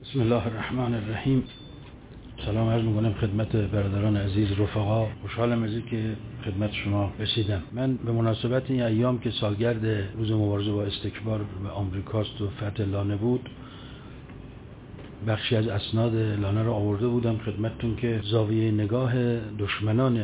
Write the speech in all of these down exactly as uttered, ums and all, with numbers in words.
بسم الله الرحمن الرحیم. سلام عرض می‌کنم خدمت برادران عزیز رفقا. خوشحالم از اینکه خدمت شما رسیدم. من به مناسبت این ایام که سالگرد روز مبارزه با استکبار به آمریکاست و فتح لانه بود، بخشی از اسناد لانه رو آورده بودم خدمتتون که زاویه نگاه دشمنان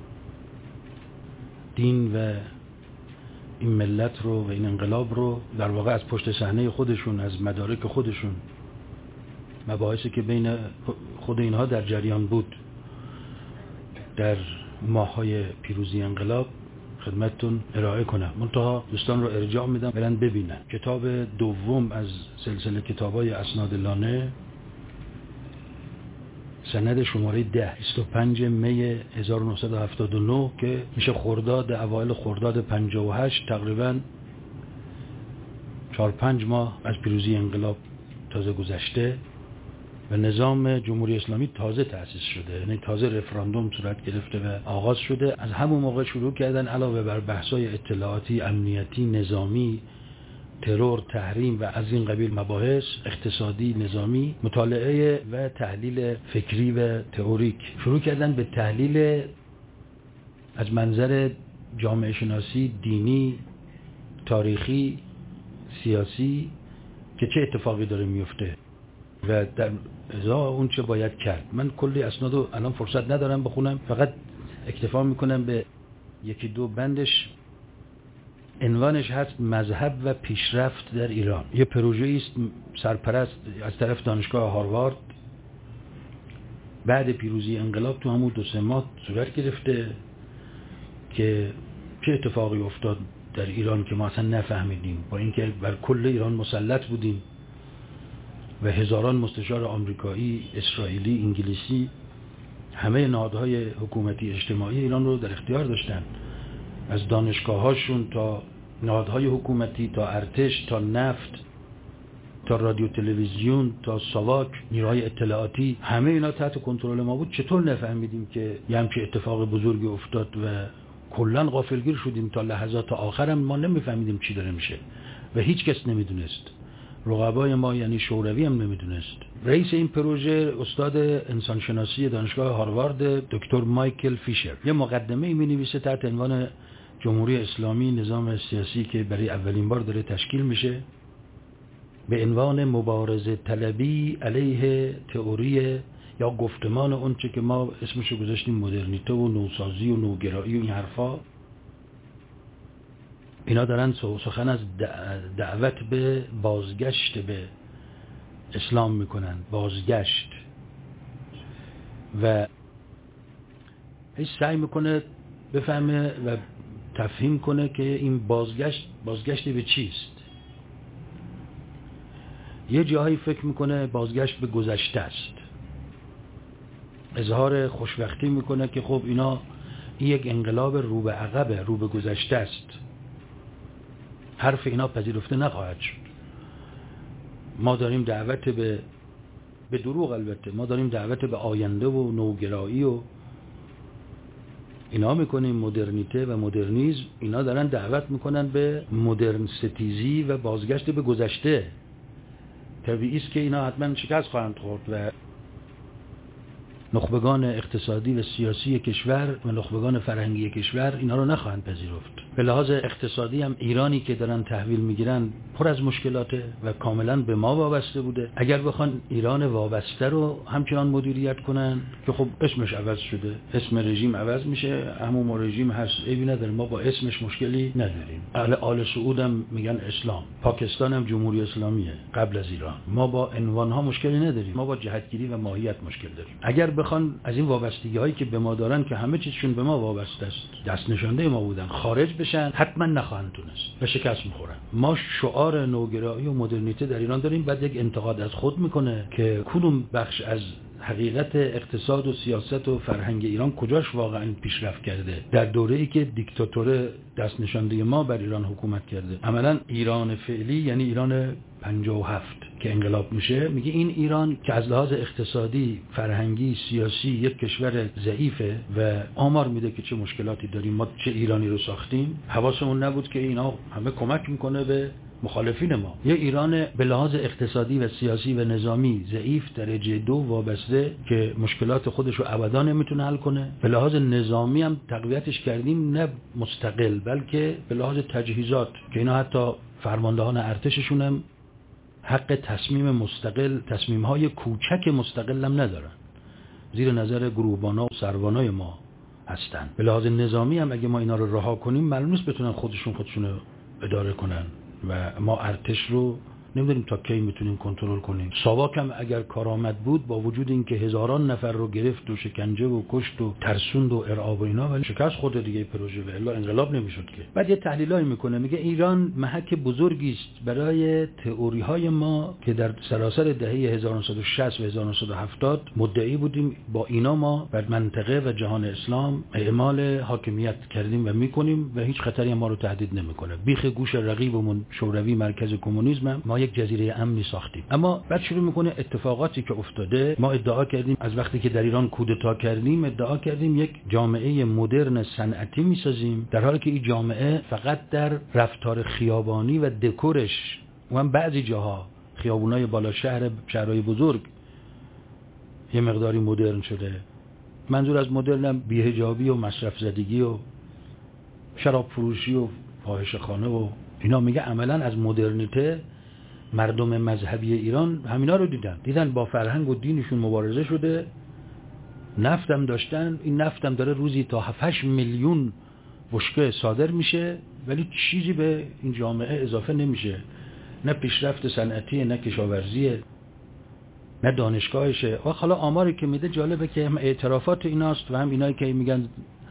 دین و این ملت رو و این انقلاب رو در واقع از پشت صحنه خودشون، از مدارک خودشون، مباحثی که بین خود اینها در جریان بود در ماه‌های پیروزی انقلاب خدمتتون ارائه کنم. منتها دوستان رو ارجاع میدم برن ببینن. کتاب دوم از سلسله کتابای اسناد لانه، سند شماره ده، بیست و پنجم می هزار و نهصد و هفتاد و نه که میشه خرداد، اوایل خرداد پنجاه و هشت، تقریبا چهار پنج ماه از پیروزی انقلاب تازه گذشته و نظام جمهوری اسلامی تازه تأسیس شده، یعنی تازه رفراندوم صورت گرفته و آغاز شده. از همون موقع شروع کردن علاوه بر بحث‌های اطلاعاتی، امنیتی، نظامی، ترور، تحریم و از این قبیل مباحث اقتصادی، نظامی، مطالعه و تحلیل فکری و تئوریک شروع کردن به تحلیل از منظر جامعه شناسی، دینی، تاریخی، سیاسی که چه اتفاقی داره میفته و در ازای اون چه باید کرد. من کلی اسنادو الان فرصت ندارم بخونم، فقط اکتفا میکنم به یکی دو بندش. عنوانش هست مذهب و پیشرفت در ایران. یه پروژه است سرپرست از طرف دانشگاه هاروارد بعد پیروزی انقلاب تو همون دو سه ماه صورت گرفته که چه اتفاقی افتاد در ایران که ما اصلا نفهمیدیم، با اینکه بر کل ایران مسلط بودیم و هزاران مستشار آمریکایی، اسرائیلی، انگلیسی، همه نهادهای حکومتی اجتماعی ایران رو در اختیار داشتن، از دانشگاه‌هاشون تا نهادهای حکومتی، تا ارتش، تا نفت، تا رادیو تلویزیون، تا ساواک، نیروهای اطلاعاتی، همه اینا تحت کنترل ما بود. چطور نفهمیدیم که یه همچین اتفاق بزرگی افتاد و کلاً غافلگیر شدیم تا لحظات آخرم ما نمیفهمیدیم چی داره میشه و هیچ کس نمیدونست. رقبای ما یعنی شوروی هم نمیدونست. رئیس این پروژه استاد انسانشناسی دانشگاه هاروارد، دکتر مایکل فیشر، یه مقدمه می نویسه تحت عنوان جمهوری اسلامی، نظام سیاسی که برای اولین بار داره تشکیل میشه، به عنوان مبارزه طلبی علیه تئوری یا گفتمان اون چه که ما اسمشو گذاشتیم مدرنیته و نوسازی و نوگرایی و این حرفا. اینا دارن سخن از دعوت به بازگشت به اسلام میکنن، بازگشت، و هیچ سعی میکنه بفهمه و تفهیم کنه که این بازگشت بازگشت به چیست. یه جاهایی فکر میکنه بازگشت به گذشته است، اظهار خوشبختی میکنه که خب اینا این یک انقلاب رو به عقبه، رو به گذشته است، حرف اینا پذیرفته نخواهد شد. ما داریم دعوت به به دروغ، البته ما داریم دعوت به آینده و نوگرایی و اینا میکنیم، مدرنیته و مدرنیزم. اینا دارن دعوت میکنن به مدرن ستیزی و بازگشت به گذشته. طبیعی است که اینا حتما شکست خواهند خورد و نخبگان اقتصادی و سیاسی کشور و نخبگان فرهنگی کشور اینا رو نخواهند پذیرفت. به لحاظ اقتصادی هم ایرانی که دارن تحویل میگیرن پر از مشکلاته و کاملا به ما وابسته بوده. اگر بخوان ایران وابسته رو همچنان مدیریت کنن که خب اسمش عوض شده، اسم رژیم عوض میشه، همون رژیم هست، عیبی نداره، ما با اسمش مشکلی نداریم. اهل آل سعود هم میگن اسلام، پاکستان هم جمهوری اسلامیه قبل از ایران. ما با عنوان ها مشکلی نداریم، ما با جهتگیری و ماهیت مشکل داریم. اگر بخوان از این وابستگی هایی که به ما دارن که همه چیزشون به ما وابسته است، دست نشانده ما بودن، خارج بشن، حتما نخواهند تونست و شکست میخورن. ما شعار نوگرایی و مدرنیته در ایران داریم، بعد یک انتقاد از خود میکنه که کدوم بخش از حقیقت اقتصاد و سیاست و فرهنگ ایران کجاش واقعا پیشرفت کرده در دوره‌ای که دیکتاتور دست نشانده ما بر ایران حکومت کرده. عملا ایران فعلی یعنی ایران پنجاه و هفت که انقلاب میشه، میگه این ایران که از لحاظ اقتصادی، فرهنگی، سیاسی یک کشور ضعیفه و آمار میده که چه مشکلاتی داریم، ما چه ایرانی رو ساختیم. حواسمون نبود که اینا همه کمک میکنه به مخالفین ما. یه ایران به لحاظ اقتصادی و سیاسی و نظامی ضعیف درجه دو وابسته که مشکلات خودش رو ابدا نمیتونه حل کنه. به لحاظ نظامی هم تقویتش کردیم، نه مستقل بلکه به لحاظ تجهیزات که اینا حتی فرماندهان ارتششون هم حق تصمیم مستقل، تصمیم‌های کوچک مستقل هم ندارن، زیر نظر گروهبانا و سروانای ما هستن. به لحاظ نظامی هم اگه ما اینا رو رها کنیم معلوم نیست بتونن خودشون خودشون رو اداره کنن و ما ارتش رو نمیدونیم تا کی میتونیم کنترل کنیم. ساواک هم اگر کارآمد بود با وجود اینکه هزاران نفر رو گرفت و شکنجه و کشت و ترسوند و ارعاب و اینا، ولی شکست خورد دیگه پروژه و الا انقلاب نمیشد که. بعد یه تحلیلایی میکنه، میگه ایران محک بزرگی است برای تئوری های ما که در سراسر دهه هزار و نهصد و شصت و هزار و نهصد و هفتاد مدعی بودیم با اینا ما بر منطقه و جهان اسلام اعمال حاکمیت کردیم و میکنیم و هیچ خطری ما رو تهدید نمیکنه. بیخ گوش رقیبمون شوروی مرکز کمونیسم ما یک جزیره امنی ساختیم. اما بعد شروع میکنه اتفاقاتی که افتاده. ما ادعا کردیم از وقتی که در ایران کودتا کردیم ادعا کردیم یک جامعه مدرن صنعتی میسازیم، در حالی که این جامعه فقط در رفتار خیابانی و دکورش و هم بعضی جاها خیابونای بالا شهر شهرهای بزرگ یه مقداری مدرن شده. منظور از مدرنم بی‌حجابی و مصرف زدگی و شراب فروشی و فاحشه‌خانه و اینا. میگه عملاً از مدرنیته مردم مذهبی ایران همینا رو دیدن دیدن با فرهنگ و دینشون مبارزه شده، نفتم داشتن. این نفتم داره روزی تا هفت هشت میلیون بشکه صادر میشه ولی چیزی به این جامعه اضافه نمیشه، نه پیشرفت صنعتی، نه کشاورزی، نه دانشگاهشه. و حالا آماری که میده جالبه که هم اعترافات ایناست و هم اینایی که میگن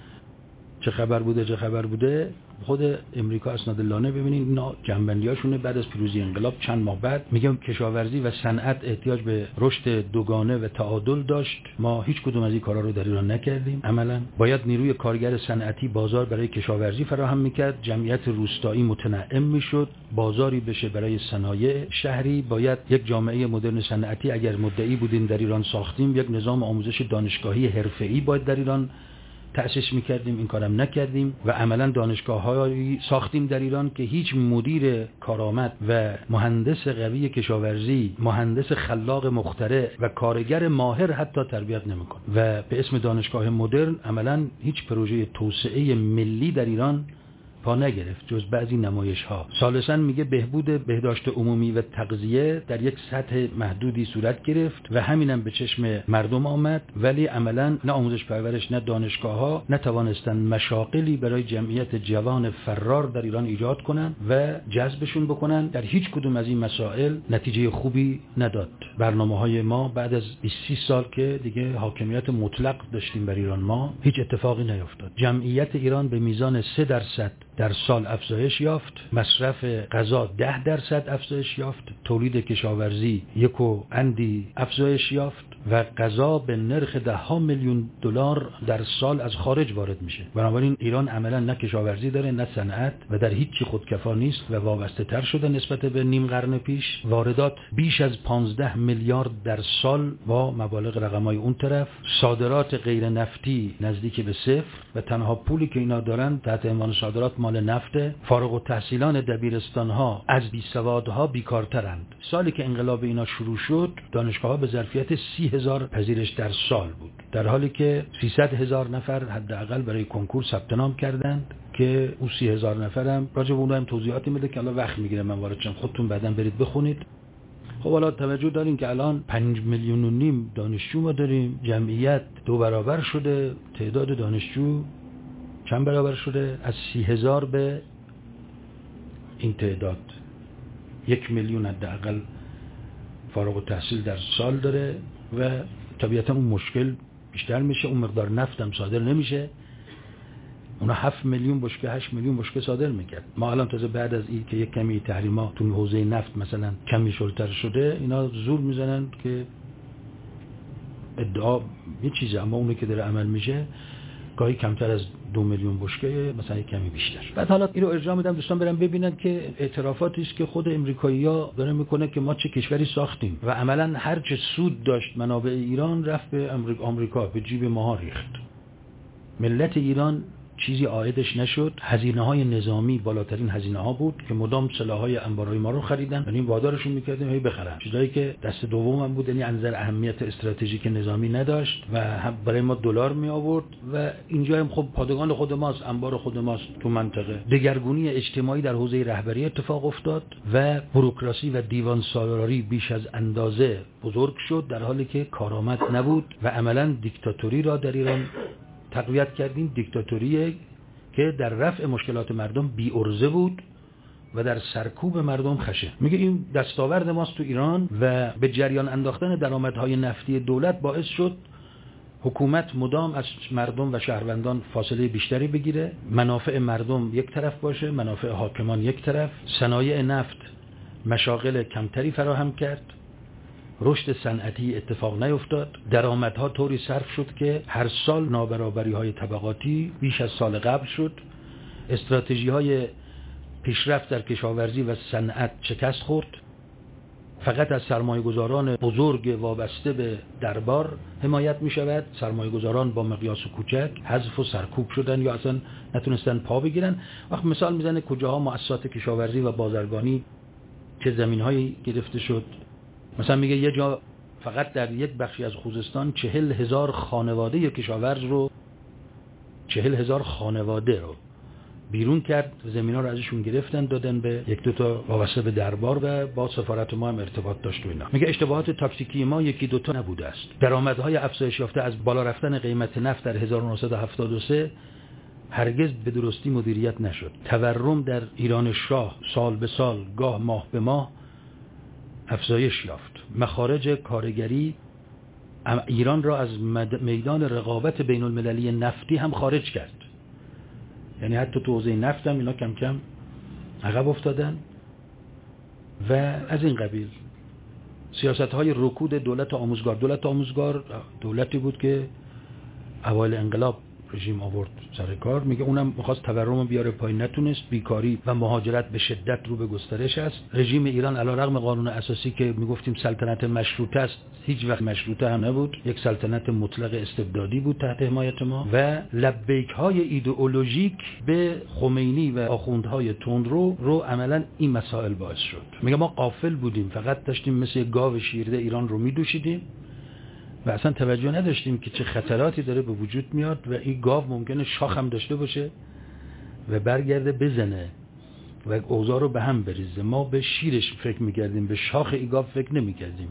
چه خبر بوده چه خبر بوده. خود امریکا اسناد لانه ببینید اینا جنبندیاشونه بعد از پیروزی انقلاب چند ماه بعد میگم کشاورزی و صنعت احتیاج به رشد دوگانه و تعادل داشت. ما هیچ کدوم از این کارا رو در ایران نکردیم. عملا باید نیروی کارگر صنعتی بازار برای کشاورزی فراهم میکرد، جمعیت روستایی متنعم میشد، بازاری بشه برای صنایع شهری. باید یک جامعه مدرن صنعتی اگر مدعی بودیم در ایران ساختیم، یک نظام آموزش دانشگاهی حرفه‌ای باید در ایران تأسیس میکردیم. این کارم نکردیم و عملا دانشگاه‌هایی ساختیم در ایران که هیچ مدیر کارآمد و مهندس قوی کشاورزی، مهندس خلاق مخترع و کارگر ماهر حتی تربیت نمیکنه. و به اسم دانشگاه مدرن عملا هیچ پروژه توسعه ملی در ایران پا نگرفت جز بعضی نمایش ها. ثالثاً میگه بهبود بهداشت عمومی و تغذیه در یک سطح محدودی صورت گرفت و همینم به چشم مردم آمد، ولی عملاً نه آموزش پرورش نه دانشگاه ها نتوانستن مشاغلی برای جمعیت جوان فرار در ایران ایجاد کنن و جذبشون بکنن. در هیچ کدوم از این مسائل نتیجه خوبی نداد. برنامه‌های ما بعد از بیست سال که دیگه حاکمیت مطلق داشتیم بر ایران ما هیچ اتفاقی نیفتاد. جمعیت ایران به میزان سه درصد در سال افزایش یافت، مصرف غذا ده درصد افزایش یافت، تولید کشاورزی یک و اندی افزایش یافت و غذا به نرخ ده ها میلیون دلار در سال از خارج وارد میشه. بنابراین ایران عملا نه کشاورزی داره نه صنعت و در هیچ چی خودکفا نیست و وابسته تر شده نسبت به نیم قرن پیش. واردات بیش از پانزده میلیارد در سال با مبالغ رقمای اون طرف، صادرات غیر نفتی نزدیک به صفر و تنها پولی که اینا دارن تحت عنوان صادرات مال نفته. فارغ التحصیلان دبیرستان‌ها از بیسوادها بیکارترند. سالی که انقلاب اینا شروع شد دانشگاه‌ها به ظرفیت سی هزار پذیرش در سال بود، در حالی که سیصد هزار نفر حداقل برای کنکور ثبت نام کردند که اون سی هزار نفرم راجع به اونها هم توضیحاتی میده که الان وقت میگیره من وارد شم، خودتون بعداً برید بخونید. خب حالا توجه دارین که الان پنج میلیون و نیم دانشجو ما داریم، جمعیت دو برابر شده، تعداد دانشجو چند برابر شده، از سی هزار به این تعداد یک میلیون حداقل فارغ التحصیل در سال داره و طبیعتا اون مشکل بیشتر میشه. اون مقدار نفت هم صادر نمیشه. اونا هفت میلیون بشکه هشت میلیون بشکه صادر میکرد. ما الان تازه بعد از این که یک کمی تحریما تو حوزه نفت مثلا کمی شلتر شده اینا زور میزنن که ادعا یه چیزه، اما اونی که داره عمل میشه گاهی کمتر از دو میلیون بشکه، مثلا کمی بیشتر. بعد حالا اینو ارجاع میدم دوستان برن ببینن که اعترافاتی است که خود امریکایی‌ها داره میکنه که ما چه کشوری ساختیم و عملاً هر چه سود داشت منابع ایران رفت به آمریکا، به جیب ماها ریخت. ملت ایران چیزی عایدش نشد. هزینه‌های نظامی بالاترین هزینه‌ها بود که مدام سلاح‌های انبارهای ما رو خریدن، یعنی وادارشون می‌کردیم هی بخرن، چیزایی که دست دوم هم بود، یعنی از نظر اهمیت استراتژیک نظامی نداشت و برای ما دلار می آورد و اینجا هم خب پادگان خود ماست، انبار خود ماست تو منطقه. دگرگونی اجتماعی در حوزه رهبری اتفاق افتاد و بوروکراسی و دیوان سالاری بیش از اندازه بزرگ شد، در حالی که کارآمد نبود و عملاً دیکتاتوری را در ایران تقویت کردیم. دیکتاتوری که در رفع مشکلات مردم بی عرضه بود و در سرکوب مردم خشه. میگه این دستاورد ماست تو ایران و به جریان انداختن درآمدهای نفتی دولت باعث شد حکومت مدام از مردم و شهروندان فاصله بیشتری بگیره، منافع مردم یک طرف باشه، منافع حاکمان یک طرف. صنایع نفت مشاغل کمتری فراهم کرد، رشد صنعتی اتفاق نیفتاد، درآمدها طوری صرف شد که هر سال نابرابری‌های طبقاتی بیش از سال قبل شد. استراتژی‌های پیشرفت در کشاورزی و صنعت شکست خورد. فقط از سرمایه‌گذاران بزرگ وابسته به دربار حمایت می‌شود. سرمایه‌گذاران با مقیاس کوچک حذف و سرکوب شدن یا اصلا نتونستن پا بگیرن. وقت مثال میزنه کجاها مؤسسات کشاورزی و بازرگانی چه زمین‌هایی گرفته شد. مثلا میگه یه جا فقط در یک بخشی از خوزستان چهل هزار خانواده کشاورز رو چهل هزار خانواده رو بیرون کرد، زمینا رو ازشون گرفتن دادن به یک دو تا وابسته به دربار و با سفارت ما هم ارتباط داشت و اینا. میگه اشتباهات تاکتیکی ما یکی دو تا نبوده است. درآمدهای افزایش یافته از بالا رفتن قیمت نفت در هزار و نهصد و هفتاد و سه هرگز به درستی مدیریت نشد. تورم در ایران شاه سال به سال، گاه ماه به ماه افزایش یافت. مخارج کارگری ایران را از میدان رقابت بین المللی نفتی هم خارج کرد. یعنی حتی تو حوزه نفت هم اینا کم کم عقب افتادن و از این قبیل. سیاست‌های رکود دولت آموزگار دولت آموزگار دولتی بود که اوایل انقلاب رژیم آورد سر کار. میگه اونم می‌خواست تورم بیاره پایین، نتونست. بیکاری و مهاجرت به شدت رو به گسترش است. رژیم ایران علیرغم قانون اساسی که میگفتیم سلطنت مشروطه است، هیچ وقت مشروطه هم نبود. یک سلطنت مطلق استبدادی بود تحت حمایت ما و لبیک‌های ایدئولوژیک به خمینی و آخوندهای تندرو رو عملاً این مسائل باعث شد. میگه ما غافل بودیم، فقط داشتیم مثل گاو شیرده ایران رو میدوشیدیم و اصلا توجه نداشتیم که چه خطراتی داره به وجود میاد و این گاو ممکنه شاخ هم داشته باشه و برگرده بزنه و اوضاع رو به هم بریزه. ما به شیرش فکر میکردیم، به شاخ این گاو فکر نمیکردیم.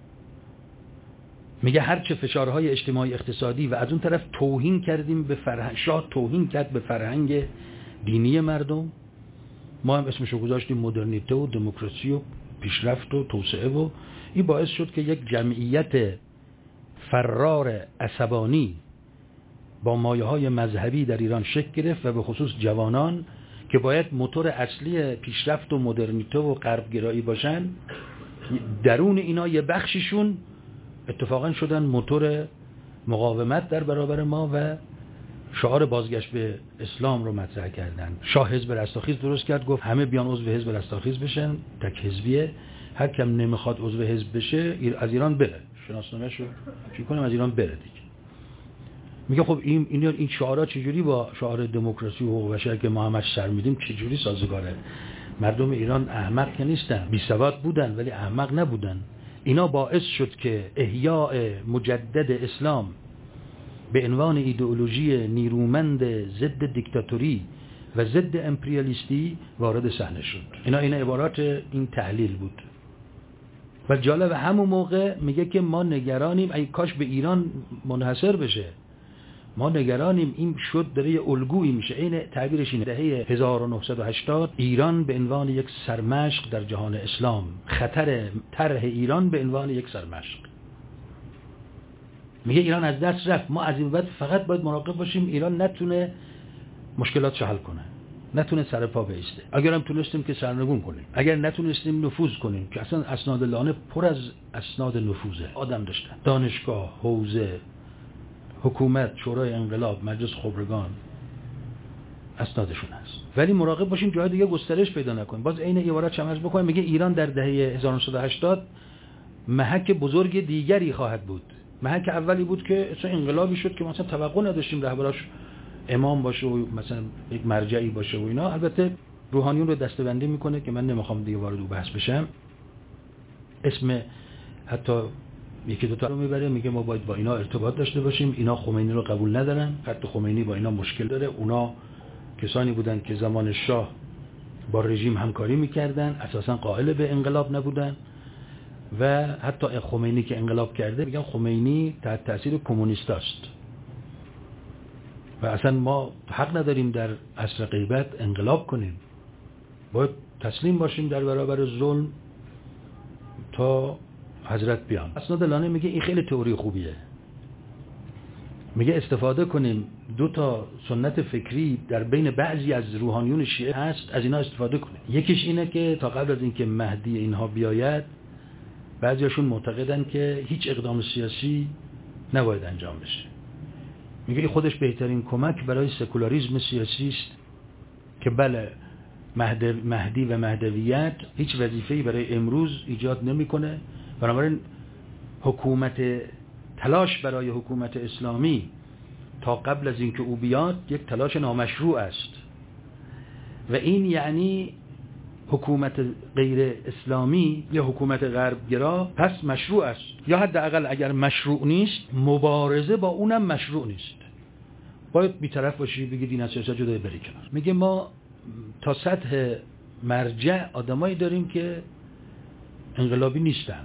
میگه هرچه فشارهای اجتماعی اقتصادی و از اون طرف توهین کردیم به فرهنگ، شاه توهین کرد به فرهنگ دینی مردم. ما هم اسمشو گذاشتیم مدرنیته و دموکراسی و پیشرفت و توسعه و این باعث شد که یک جمعیت فرار عصبانی با مایه‌های مذهبی در ایران شکل گرفت و به خصوص جوانان که باید موتور اصلی پیشرفت و مدرنیته و غربگرایی باشن، درون اینا یه بخششون اتفاقا شدن موتور مقاومت در برابر ما و شعار بازگشت به اسلام رو مطرح کردن. شاه حزب رستاخیز درست کرد، گفت همه بیان عضو حزب رستاخیز بشن، تک حزبیه. هر کم نمیخواد عضو حزب بشه از ایران بره، شناسنامه‌شو چی کنیم از ایران بره دیگه. میگه خب این این این شعارا چجوری با شعار دموکراسی و حقوق بشر که ما همش سر میدیم چجوری سازگاره؟ مردم ایران احمق که نیستن، بی سواد بودن ولی احمق نبودن. اینا باعث شد که احیاء مجدد اسلام به عنوان ایدئولوژی نیرومند ضد دیکتاتوری و ضد امپریالیستی وارد صحنه شد. اینا این عبارات این تحلیل بود. و جالب همون موقع میگه که ما نگرانیم ای کاش به ایران منحصر بشه. ما نگرانیم این شد داره یه الگویی میشه. این تعبیرش اینه. دهه هزار و نهصد و هشتاد ایران به عنوان یک سرمشق در جهان اسلام، خطر طرح ایران به عنوان یک سرمشق. میگه ایران از دست رفت. ما از این بعد فقط باید مراقب باشیم ایران نتونه مشکلات حل کنه، نتونه سر پا بایسته. اگر هم تونستیم که سرنگون کنیم، اگر نتونستیم نفوذ کنیم که اصلا اسناد لانه پر از اسناد نفوذه. آدم داشتن، دانشگاه، حوزه، حکومت، شورای انقلاب، مجلس خبرگان، اسنادشون هست. ولی مراقب باشیم جای دیگه گسترش پیدا نکنیم. باز عین عبارت چمز بکنیم. میگه ایران در دهه هزار و نهصد و هشتاد محک بزرگ دیگری خواهد بود. محک اولی بود که اصلا انقلابی شد که مثلا توقع نداشتیم رهبراش امام باشه و مثلا یک مرجعی باشه و اینا. البته روحانیون رو دسته‌بندی میکنه که من نمیخوام دیگه وارد اون بحث بشم. اسم حتی یکی دو تا رو میبره، میگه ما باید با اینا ارتباط داشته باشیم، اینا خمینی رو قبول ندارن، خط خمینی با اینا مشکل داره، اونا کسانی بودن که زمان شاه با رژیم همکاری میکردن، اساسا قائل به انقلاب نبودن و حتی خمینی که انقلاب کرده میگن خمینی تحت تاثیر کمونیستاست و اصلا ما حق نداریم در عصر غیبت انقلاب کنیم، باید تسلیم باشیم در برابر ظلم تا حضرت بیان. اسناد لانه میگه این خیلی تئوری خوبیه، میگه استفاده کنیم دو تا سنت فکری در بین بعضی از روحانیون شیعه هست، از اینا استفاده کنیم. یکیش اینه که تا قبل از اینکه مهدی اینها بیاید بعضیاشون معتقدن که هیچ اقدام سیاسی نباید انجام بشه. میگه این خودش بهترین کمک برای سکولاریسم سیاسی است که بله مهدی و مهدویت هیچ وظیفه‌ای برای امروز ایجاد نمیکنه، بنابراین حکومت تلاش برای حکومت اسلامی تا قبل از اینکه او بیاد یک تلاش نامشروع است و این یعنی حکومت غیر اسلامی یا حکومت غربگرا پس مشروع است، یا حداقل اگر مشروع نیست مبارزه با اونم مشروع نیست، باید بی‌طرف باشی بگی دین از سیاست جدا بری کنار. میگه ما تا سطح مرجع آدمایی داریم که انقلابی نیستن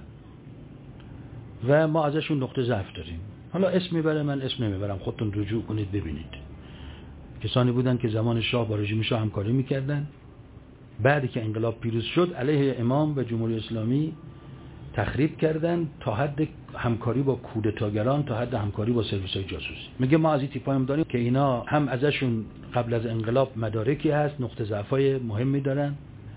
و ما ازشون نقطه ضعف داریم. حالا اسم میبره، من اسم نمیبرم، خودتون رجوع کنید ببینید. کسانی بودن که زمان شاه با رژیم شاه همکاری میکردن، بعدی که انقلاب پیروز شد علیه امام و جمهوری اسلامی تخریب کردن تا حد همکاری با کودتاگران، تا حد همکاری با سرویس‌های جاسوسی. میگه ما از این تیپا هم داریم که اینا هم ازشون قبل از انقلاب مدارکی هست، نقطه ضعف‌های مهمی دارن،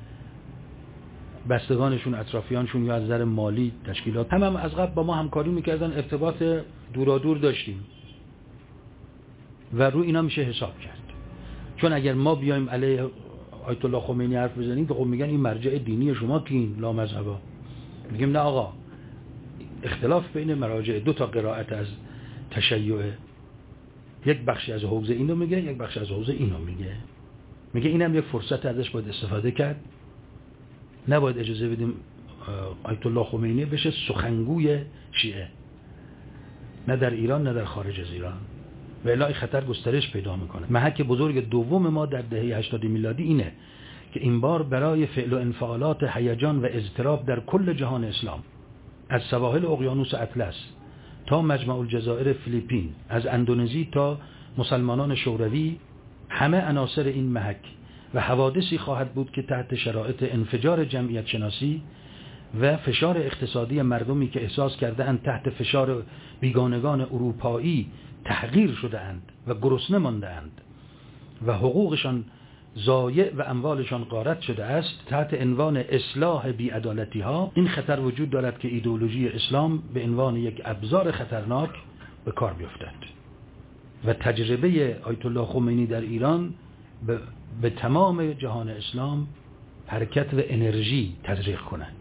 بستگانشون اطرافیانشون یا از نظر مالی تشکیلات هم, هم از قبل با ما همکاری میکردن، ارتباط دورادور داشتیم و رو اینا میشه حساب کرد. چون اگر ما بیایم علیه آیت الله خمینی حرف بزنیم که خب میگن این مرجع دینی شما کین لا مذهبا، میگیم نه آقا، اختلاف بین مراجع دو تا قرائت از تشیع، یک بخشی از حوزه اینو میگه، یک بخشی از حوزه اینو میگه. میگه اینم یک فرصت ازش باید استفاده کرد، نباید اجازه بدیم آیت الله خمینی بشه سخنگوی شیعه، نه در ایران نه در خارج از ایران، و الا این خطر گسترش پیدا میکنه. محک بزرگ دوم ما در دهه هشتاد میلادی اینه که این بار برای فعل و انفعالات هیجان و اضطراب در کل جهان اسلام، از سواحل اقیانوس اطلس تا مجمع الجزایر فیلیپین، از اندونزی تا مسلمانان شوروی، همه عناصر این محک و حوادثی خواهد بود که تحت شرایط انفجار جمعیت شناسی و فشار اقتصادی مردمی که احساس کرده اند تحت فشار بیگانگان اروپایی تحقیر شده اند و گرسنه مانده اند و حقوقشان ضایع و اموالشان غارت شده است، تحت عنوان اصلاح بی‌عدالتی ها این خطر وجود دارد که ایدئولوژی اسلام به عنوان یک ابزار خطرناک به کار بیفتد و تجربه آیت الله خمینی در ایران به, به تمام جهان اسلام حرکت و انرژی تزریق کند.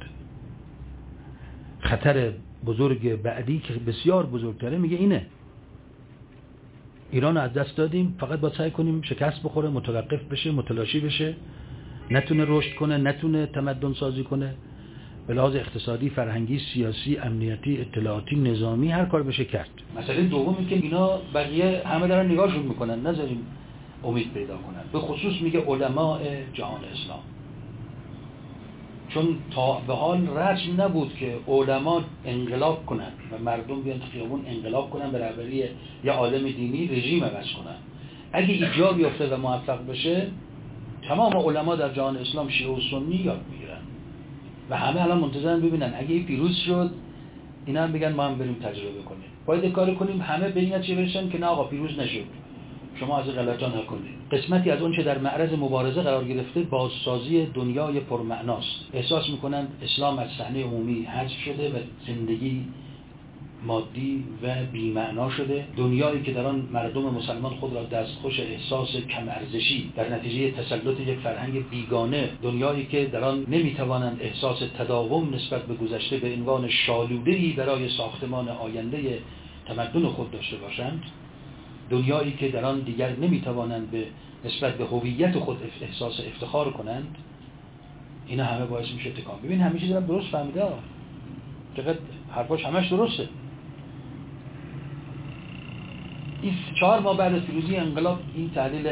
خطر بزرگ بعدی که بسیار بزرگتره میگه اینه، ایران از دست دادیم، فقط باید سعی کنیم شکست بخوره، متوقف بشه، متلاشی بشه، نتونه رشد کنه، نتونه تمدن سازی کنه، به لحاظ اقتصادی، فرهنگی، سیاسی، امنیتی، اطلاعاتی، نظامی، هر کار بشه کرد. مسئله دومی که اینا بقیه همه دارن نگاهشون میکنن، نذاریم امید پیدا کنن، به خصوص میگه علماء جهان اسلام، چون تا به حال رسم نبود که علما انقلاب کنن و مردم بیان تو خیابون انقلاب کنن به رهبری یا عالم دینی رژیم عوض کنن. اگه ایجاب یافته و موفق بشه تمام علما در جهان اسلام شیعه و سنی یاد میگیرن و همه الان منتظرن ببینن اگه این پیروز شد اینا هم بگن ما هم بریم تجربه کنیم. باید کار کنیم همه به این نتیجه برسن که نه آقا پیروز نشد، شما از غلطا نکنید. قسمتی از اون چه در معرض مبارزه قرار گرفته بازسازی دنیای پرمعناست. احساس میکنند اسلام از صحنه عمومی حذف شده و زندگی مادی و بی‌معنا شده. دنیایی که در آن مردم مسلمان خود را دستخوش احساس کم ارزشی در نتیجه تسلط یک فرهنگ بیگانه، دنیایی که در آن نمیتوانند احساس تداوم نسبت به گذشته به عنوان شالوده‌ای برای ساختمان آینده تمدن خود داشته باشند، دنیایی که در آن دیگر نمیتوانند به نسبت به هویت خود احساس افتخار کنند، اینا همه باعث میشه تکان. ببین همه چیز رو درست فهمیده ها، چقدر حرفاش همش درسته. این چهار ماه بعد از پیروزی انقلاب این تحلیل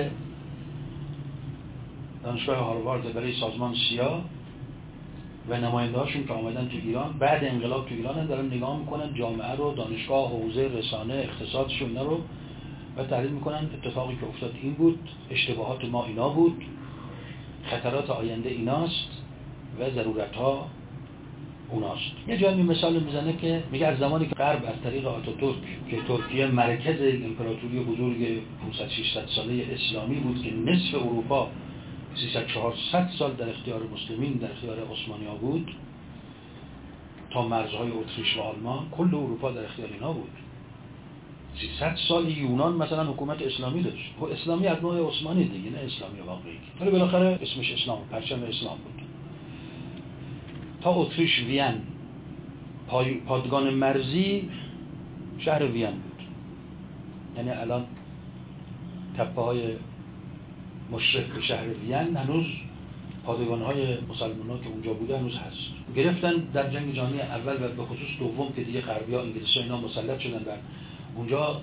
دانشگاه هاروارد برای سازمان سیا و نماینده‌هاشون که آمدن تو ایران بعد انقلاب تو ایران دارن نگاه میکنن جامعه رو، دانشگاه، حوزه، رسانه، اقتصادشون اینا رو و تحلیل میکنن. اتفاقی که افتاد این بود، اشتباهات ما اینا بود، خطرات آینده ایناست و ضرورت‌ها اوناست. یه جایی مثال میزنه که میگه از زمانی که غرب از طریق آتاتورک که ترکیه مرکز امپراتوری بزرگ پانصد ششصد ساله اسلامی بود که نصف اروپا سیصد چهارصد سال در اختیار مسلمین، در اختیار عثمانی‌ها بود، تا مرزهای اتریش و آلمان کل اروپا در اختیار اینا بود. سیصد سال یونان مثلا حکومت اسلامی داشت، و اسلامی از نوع عثمانی دیگه، نه اسلامی واقعی، ولی بالاخره اسمش اسلام، پرچم اسلام بود. تا اتریش وین، پادگان مرزی شهر وین بود. یعنی الان تپه های مشرف به شهر وین هنوز پادگان های مسلمان ها که اونجا بوده هنوز هست. گرفتن در جنگ جهانی اول و به خصوص دوم که دیگه غربی ها انگلیسی ها اینا مسلط شدن در اونجا،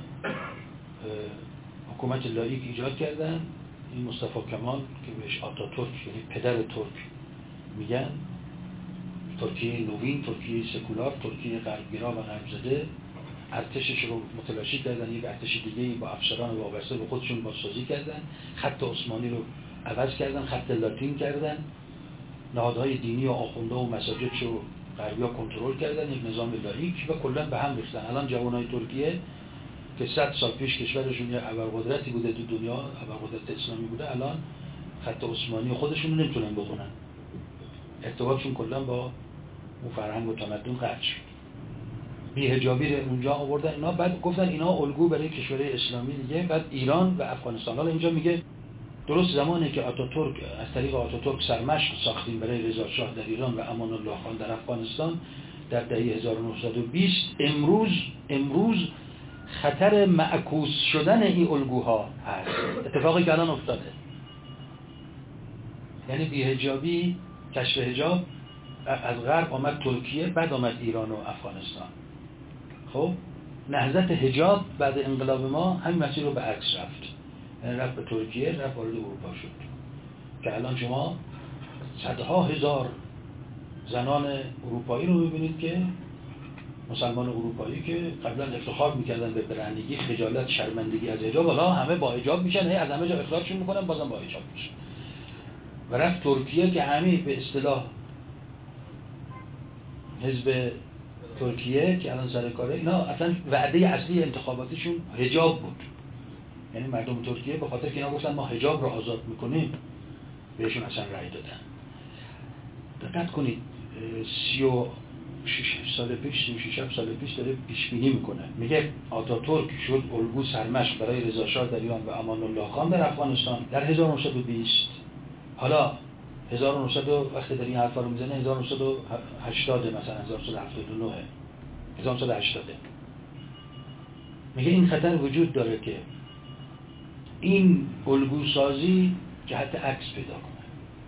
حکومت لاییک ایجاد کردن. این مصطفی کمال که بهش آتاتورک یعنی پدر ترک میگن، ترکیه نوین، ترکیه سکولار، ترکیه غربگرا و غربزده، ارتشش رو متلاشی کردن، یک ارتش دیگه‌ای با افسران وابسته به خودشون بازسازی کردن، خط عثمانی رو عوض کردن، خط لاتین کردن، نهادهای دینی و آخونده و مساجد رو غربی‌ها کنترل کردن، یک نظام لاییک و کلاً به هم ریختن. الان جوانای ترکیه که صد سال پیش کشورشون یه ابرقدرتی بوده تو دنیا، ابرقدرت اسلامی بوده، الان خط عثمانی خودشون رو نمیتونن بخونن. ارتباطشون کلاً با اون فرهنگ و تمدن قطع شد. بی‌حجابی رو اونجا آوردن اینا، بعد گفتن اینا الگو برای کشورهای اسلامی دیگه. بعد ایران و افغانستان، حالا اینجا میگه درست زمانی که آتاتورک از طریق آتاتورک سرمشق ساختیم برای رضا شاه در ایران و امان الله خان در افغانستان در دهه هزار و نهصد و بیست، امروز امروز خطر معکوس شدن این الگوها هست. اتفاقی که الان افتاده، یعنی بی‌حجابی، کشف حجاب از غرب آمد ترکیه، بعد آمد ایران و افغانستان. خب نهضت حجاب بعد انقلاب ما همین مسیر رو به عکس رفت، یعنی رفت به ترکیه، رفت وارد اروپا شد که الان شما صدها هزار زنان اروپایی رو ببینید که مسلمان اروپایی که قبلا افتخار میکردن به برهنگی، خجالت، شرمندگی از حجاب، حالا همه با حجاب میشن، از همه جا اخراجشون میکنن، بازم با حجاب میشن. و رفت ترکیه که همه به اصطلاح حزب ترکیه که الان سر کاره، اینا اصلا وعده اصلی انتخاباتیشون حجاب بود. یعنی مردم ترکیه به خاطر که اینا گفتن ما حجاب رو آزاد میکنیم بهشون اصلا رأی دادن. دقت کنید، سی و شش سال پیش، سی و شش سال پیش داره پیش بینی میکنه، میگه آتاتورک شد الگو سرمشق برای رضا شاه در ایران و امان الله خان در افغانستان در هزار و نهصد و بیست. حالا هزار و نهصد وقتی داری این حرفا رو میزنه هزار و نهصد و هشتاد مثلا، هزار و نهصد و هفتاد و نه، هزار و نهصد و هشتاد. میگه این خطر وجود داره که این الگو سازی جهت عکس پیدا کنه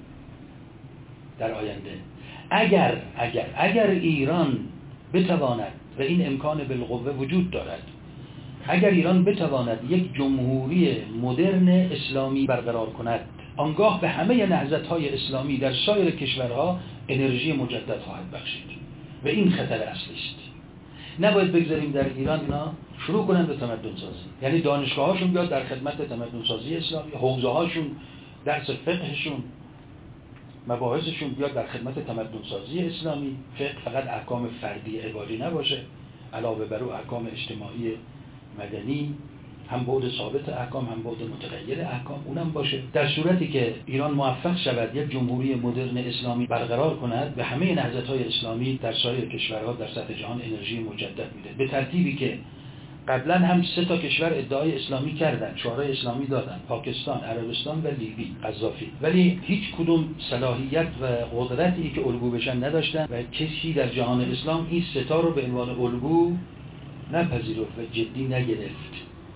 در آینده. اگر اگر اگر ایران بتواند، و این امکان بالقوه وجود دارد، اگر ایران بتواند یک جمهوری مدرن اسلامی برقرار کند، آنگاه به همه نهضت‌های اسلامی در سایر کشورها انرژی مجدد خواهد بخشید و این خطر اصلی است. نباید بگذاریم در ایران اینا شروع کنن به تمدن سازی، یعنی دانشگاه‌هاشون بیاد در خدمت تمدن سازی اسلامی، حوزه‌هاشون، درس فقهشون، مباحثشون بیاد در خدمت تمدن سازی اسلامی. فقه فقط احکام فردی عبادی نباشه، علاوه بر اون احکام اجتماعی مدنی، هم بعد ثابت احکام هم بعد متغیر احکام اونم باشه. در صورتی که ایران موفق شود یک جمهوری مدرن اسلامی برقرار کند، به همه نهضت‌های اسلامی در سایر کشورها در سطح جهان انرژی مجدد میده، به ترتیبی که قبلا هم سه تا کشور ادعای اسلامی کردن، شعارهای اسلامی دادن، پاکستان، عربستان و لیبی، قذافی، ولی هیچ کدوم صلاحیت و قدرتی که الگو بشن نداشتن و کسی در جهان اسلام این سه تا رو به عنوان الگو نپذیرفت و جدی نگرفت.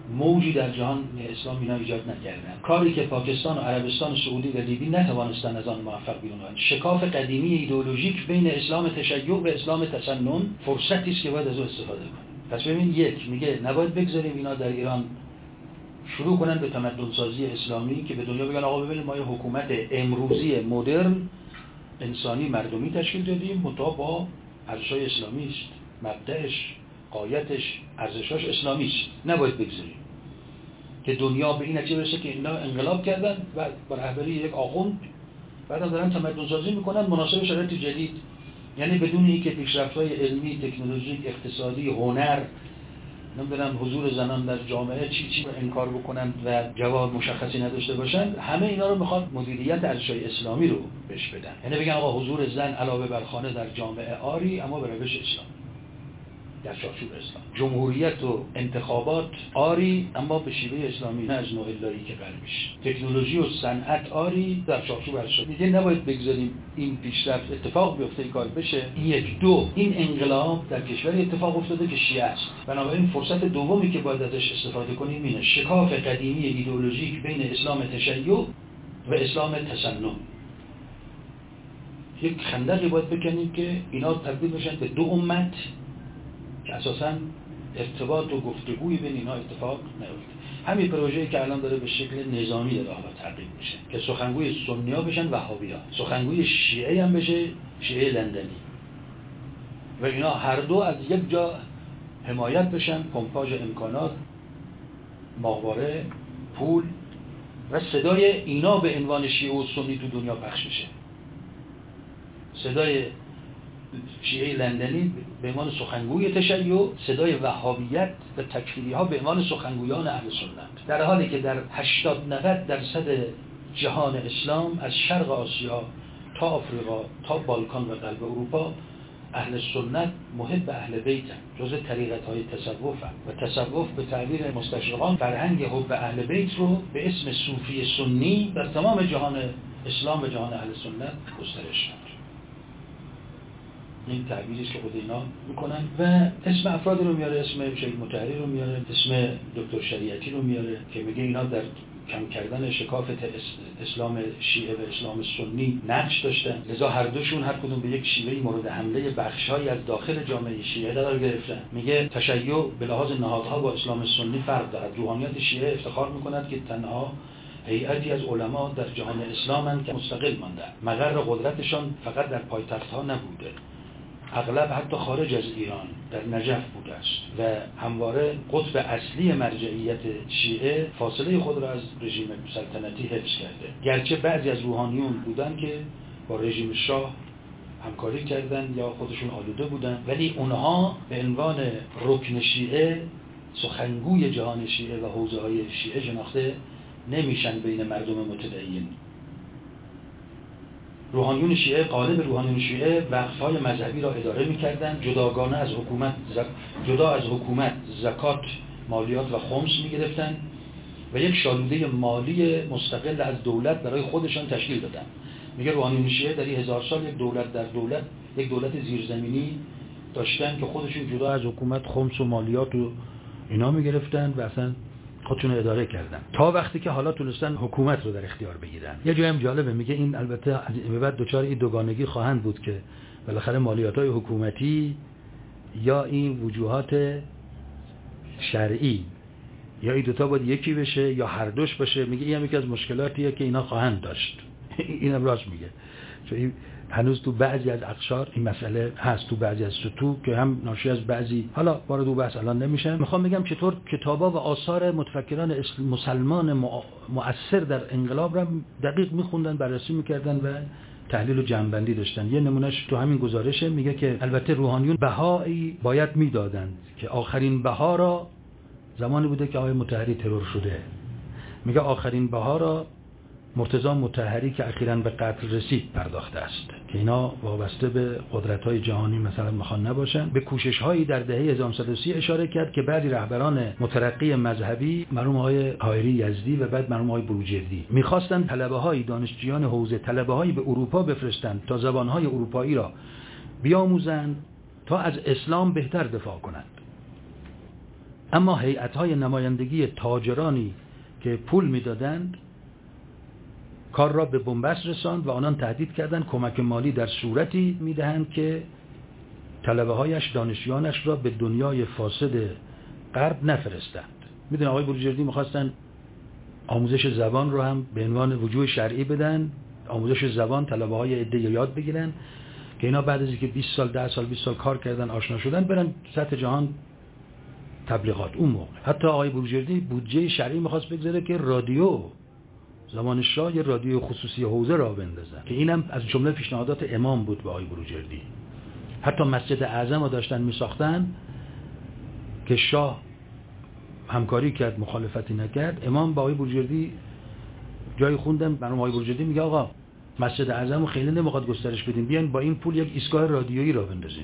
موجی در جهان اسلام اینا ایجاد نکردن. کاری که پاکستان و عربستان و سعودی و لیبی نتوانستن از آن موفق بیرون آمدن. شکاف قدیمی ایدئولوژیک بین اسلام تشیع و اسلام تسنن فرصتی است که باید از اون استفاده کنیم. پس ببین، یک میگه نباید بگذاریم اینا در ایران شروع کنن به تمدن سازی اسلامی که به دنیا بگن آقا ببینید ما یه حکومت امروزی مدرن انسانی مردمی تشکیل دادیم مطابق با ارزش‌های اسلامی است، مبدأش، غایتش، ارزش‌هاش اسلامی است. نباید بگذاریم که دنیا به این نتیجه برسه که اینا انقلاب کردن و با رهبری یک آخوند بعدم دارن تمدن سازی میکنن مناسب شرایط جدید، یعنی بدون اینکه پیشرفت‌های علمی، تکنولوژیک، اقتصادی، هنر، نمیدونم حضور زنان در جامعه چی چی رو انکار بکنن و جواب مشخصی نداشته باشن، همه اینا رو میخواد مدیریت ارزش‌های اسلامی رو بهش بدن. یعنی بگن آقا حضور زن علاوه بر خانه در جامعه آری، اما به روش اسلامی، در چارچوب اسلام. جمهوریت و انتخابات آری، اما به شیوه اسلامی، نه از نوع لایی که غربیش. تکنولوژی و صنعت آری، در چارچوب ارشد. میگه نباید بگذاریم این پیشرفت اتفاق بیفته، این کار بشه. این یک. دو، این انقلاب در کشوری اتفاق افتاده که شیعه است. بنابراین فرصت دومی که باید ازش استفاده کنیم اینه، شکاف قدیمی ایدئولوژیک بین اسلام تشیع و اسلام تسنن. یک خندقی باید بکنیم که اینا تبدیل بشن به دو امت که اساساً ارتباط و گفتگوی بین اینا اتفاق نیفته. همین پروژه‌ای که الان داره به شکل نظامی داره حالا تغییر میشه که سخنگوی سنی‌ها بشن وهابی‌ها، سخنگوی شیعه هم بشه شیعه لندنی و اینا هر دو از یک جا حمایت بشن، پمپاژ امکانات، ماهواره، پول و صدای اینا به عنوان شیعه و سنی تو دنیا پخش بشه. صدای شیعه لندنی به عنوان سخنگوی تشیع، صدای وهابیت و تکفیری ها به عنوان سخنگویان اهل سنت، در حالی که در هشتاد نود درصد جهان اسلام از شرق آسیا تا آفریقا تا بالکان و غرب اروپا اهل سنت محب اهل بیتن، جزء طریقت های تصوف هم. و تصوف به تعبیر مستشرقان فرهنگ حب اهل بیت رو به اسم صوفی سنی در تمام جهان اسلام و جهان اهل سنت گسترش داد. این تعبیری است که خود اینا میکنن و اسم افرادی رو میاره، اسم شیخ مطهری رو میاره، اسم دکتر شریعتی رو میاره که میگه اینا در کم کردن شکافت اسلام شیعه و اسلام سنی نقش داشتن، لذا هر دوشون هر کدوم به یک شیوهی مورد حمله بخش‌هایی از داخل جامعه شیعه قرار گرفتن. میگه تشیع به لحاظ نهادها با اسلام سنی فرق دارد. روحانیت شیعه افتخار میکند که تنها هیئتی از علما در جهان اسلامند که مستقل ماندن. مقر قدرتشان فقط در پایتخت‌ها نبوده، اغلب حتی خارج از ایران در نجف بوده است و همواره قطب اصلی مرجعیت شیعه فاصله خود را از رژیم سلطنتی حفظ کرده. گرچه بعضی از روحانیون بودن که با رژیم شاه همکاری کردن یا خودشون آلوده بودن، ولی اونها به عنوان رکن شیعه، سخنگوی جهان شیعه و حوزه های شیعه شناخته نمیشن بین مردم متدین. روحانیون شیعه، غالب روحانیون شیعه وقف‌های مذهبی را اداره می‌کردند، جداگانه از حکومت زک... جدا از حکومت زکات، مالیات و خمس می‌گرفتند و یک شالوده مالی مستقل از دولت برای خودشان تشکیل دادند. میگه روحانیون شیعه در هزار سال یک دولت در دولت، یک دولت زیرزمینی داشتن که خودشون جدا از حکومت خمس و مالیات و اینا می‌گرفتند و اصلا خودشون اداره کردن تا وقتی که حالا تونستن حکومت رو در اختیار بگیرن. یه جایی هم جالبه، میگه این البته به بعد دوچار این دوگانگی خواهند بود که بالاخره مالیات‌های حکومتی یا این وجوهات شرعی یا این دوتا باید یکی بشه یا هر دوش باشه. میگه این هم یکی از مشکلاتیه که اینا خواهند داشت. اینم راست میگه، چون هنوز تو بعضی از اقشار این مسئله هست، تو بعضی از سطوح که هم ناشی از بعضی، حالا وارد اون بحث الان نمیشم. میخوام بگم چطور کتابا و آثار متفکران مسلمان مؤثر در انقلاب را دقیق میخوندن، بررسی میکردن و تحلیل و جمع‌بندی داشتن. یه نمونهش تو همین گزارشه، میگه که البته روحانیون بهایی باید میدادند که آخرین بها را زمانی بوده که آقای مطهری ترور شده. میگه آخرین بها را مرتضی مطهری که اخیراً به قتل رسید پرداخته است، که اینا وابسته به قدرت‌های جهانی مثلا میخوان نباشن. به کوشش‌هایی در دهه هزار و نهصد و سی اشاره کرد که بعضی رهبران مترقی مذهبی، مرحوم آقای حائری یزدی و بعد مرحوم آقای بروجردی، می‌خواستند طلبه‌های دانشجویان حوزه طلبه‌هایی به اروپا بفرستند تا زبان‌های اروپایی را بیاموزند تا از اسلام بهتر دفاع کنند. اما هیئت‌های نمایندگی تاجرانی که پول میدادند کار را به بنبست رساند و آنان تهدید کردند کمک مالی در صورتی میدهند که طلبه هایش دانشیانش را به دنیای فاسد غرب نفرستند. میدونید آقای بروجردی میخواستن آموزش زبان رو هم به عنوان وجوه شرعی بدن، آموزش زبان طلبه های عده یاد بگیرن که اینا بعد از اینکه بیست سال ده سال بیست سال کار کردن آشنا شدن برن سطح جهان تبلیغات. اون موقع حتی آقای بروجردی بودجه شرعی میخواست بگذاره که رادیو زمان شاه یه رادیو خصوصی حوزه را بندازن که اینم از جمله پیشنهادات امام بود به آقای بروجردی. حتی مسجد اعظم رو داشتن میساختن که شاه همکاری کرد مخالفتی نکرد. امام با آقای بروجردی جایی خوندم برام آقای بروجردی میگه آقا مسجد اعظم رو خیلی نمیخواد گسترش بدین، بیاین با این پول یک ایستگاه رادیویی را بندازین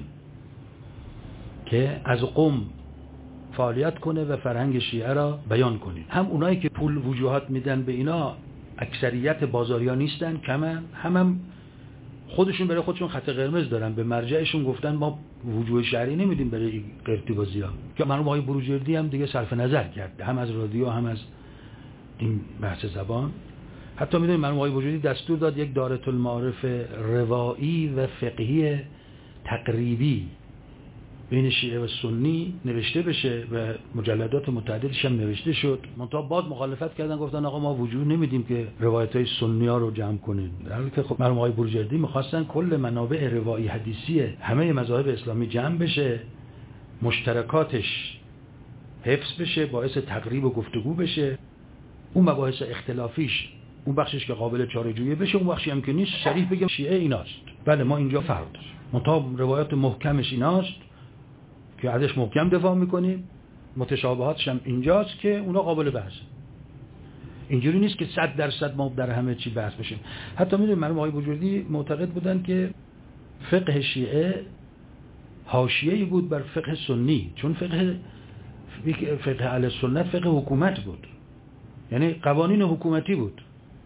که از قم فعالیت کنه و فرهنگ شیعه را بیان کنه. هم اونایی که پول وجوهات میدن به اینا اکثریت بازاریا نیستن، کمن، هم, هم خودشون برای خودشون خط قرمز دارن، به مرجعشون گفتن ما وجوه شرعی نمیدیم برای قرتی بازی‌ها. که مرحوم آقای بروجردی هم دیگه صرف نظر کرد هم از رادیو هم از این بحث زبان. حتی میدونید مرحوم آقای بروجردی دستور داد یک دارة المعارف روایی و فقهی تقریبی بین شیعه و سنی نوشته بشه و مجلدات متعددش هم نوشته شد. منتها بعد مخالفت کردن، گفتن آقا ما وجود نمیدیم که روایت‌های سنی ها رو جمع کنیم. در حالی که خب مرحوم آقای بروجردی می‌خواستن کل منابع روایی حدیثی همه مذاهب اسلامی جمع بشه، مشترکاتش حفظ بشه، باعث تقریب و گفتگو بشه، اون مباحث اختلافیش اون بخشش که قابل چاره‌جویی بشه، اون بخشی هم که نیست صریح بگم شیعه ایناست. بله ما اینجا فرق داریم، منتها روایات محکمش ایناست که ازش محکم دفاع میکنیم، متشابهاتش هم اینجاست که اونا قابل بحث. اینجوری نیست که صد درصد ما در همه چی بحث بشیم. حتی میدونید مرحوم آقای بروجردی معتقد بودن که فقه شیعه حاشیه‌ای بود بر فقه سنی، چون فقه فقه اهل سنت فقه حکومت بود، یعنی قوانین حکومتی بود.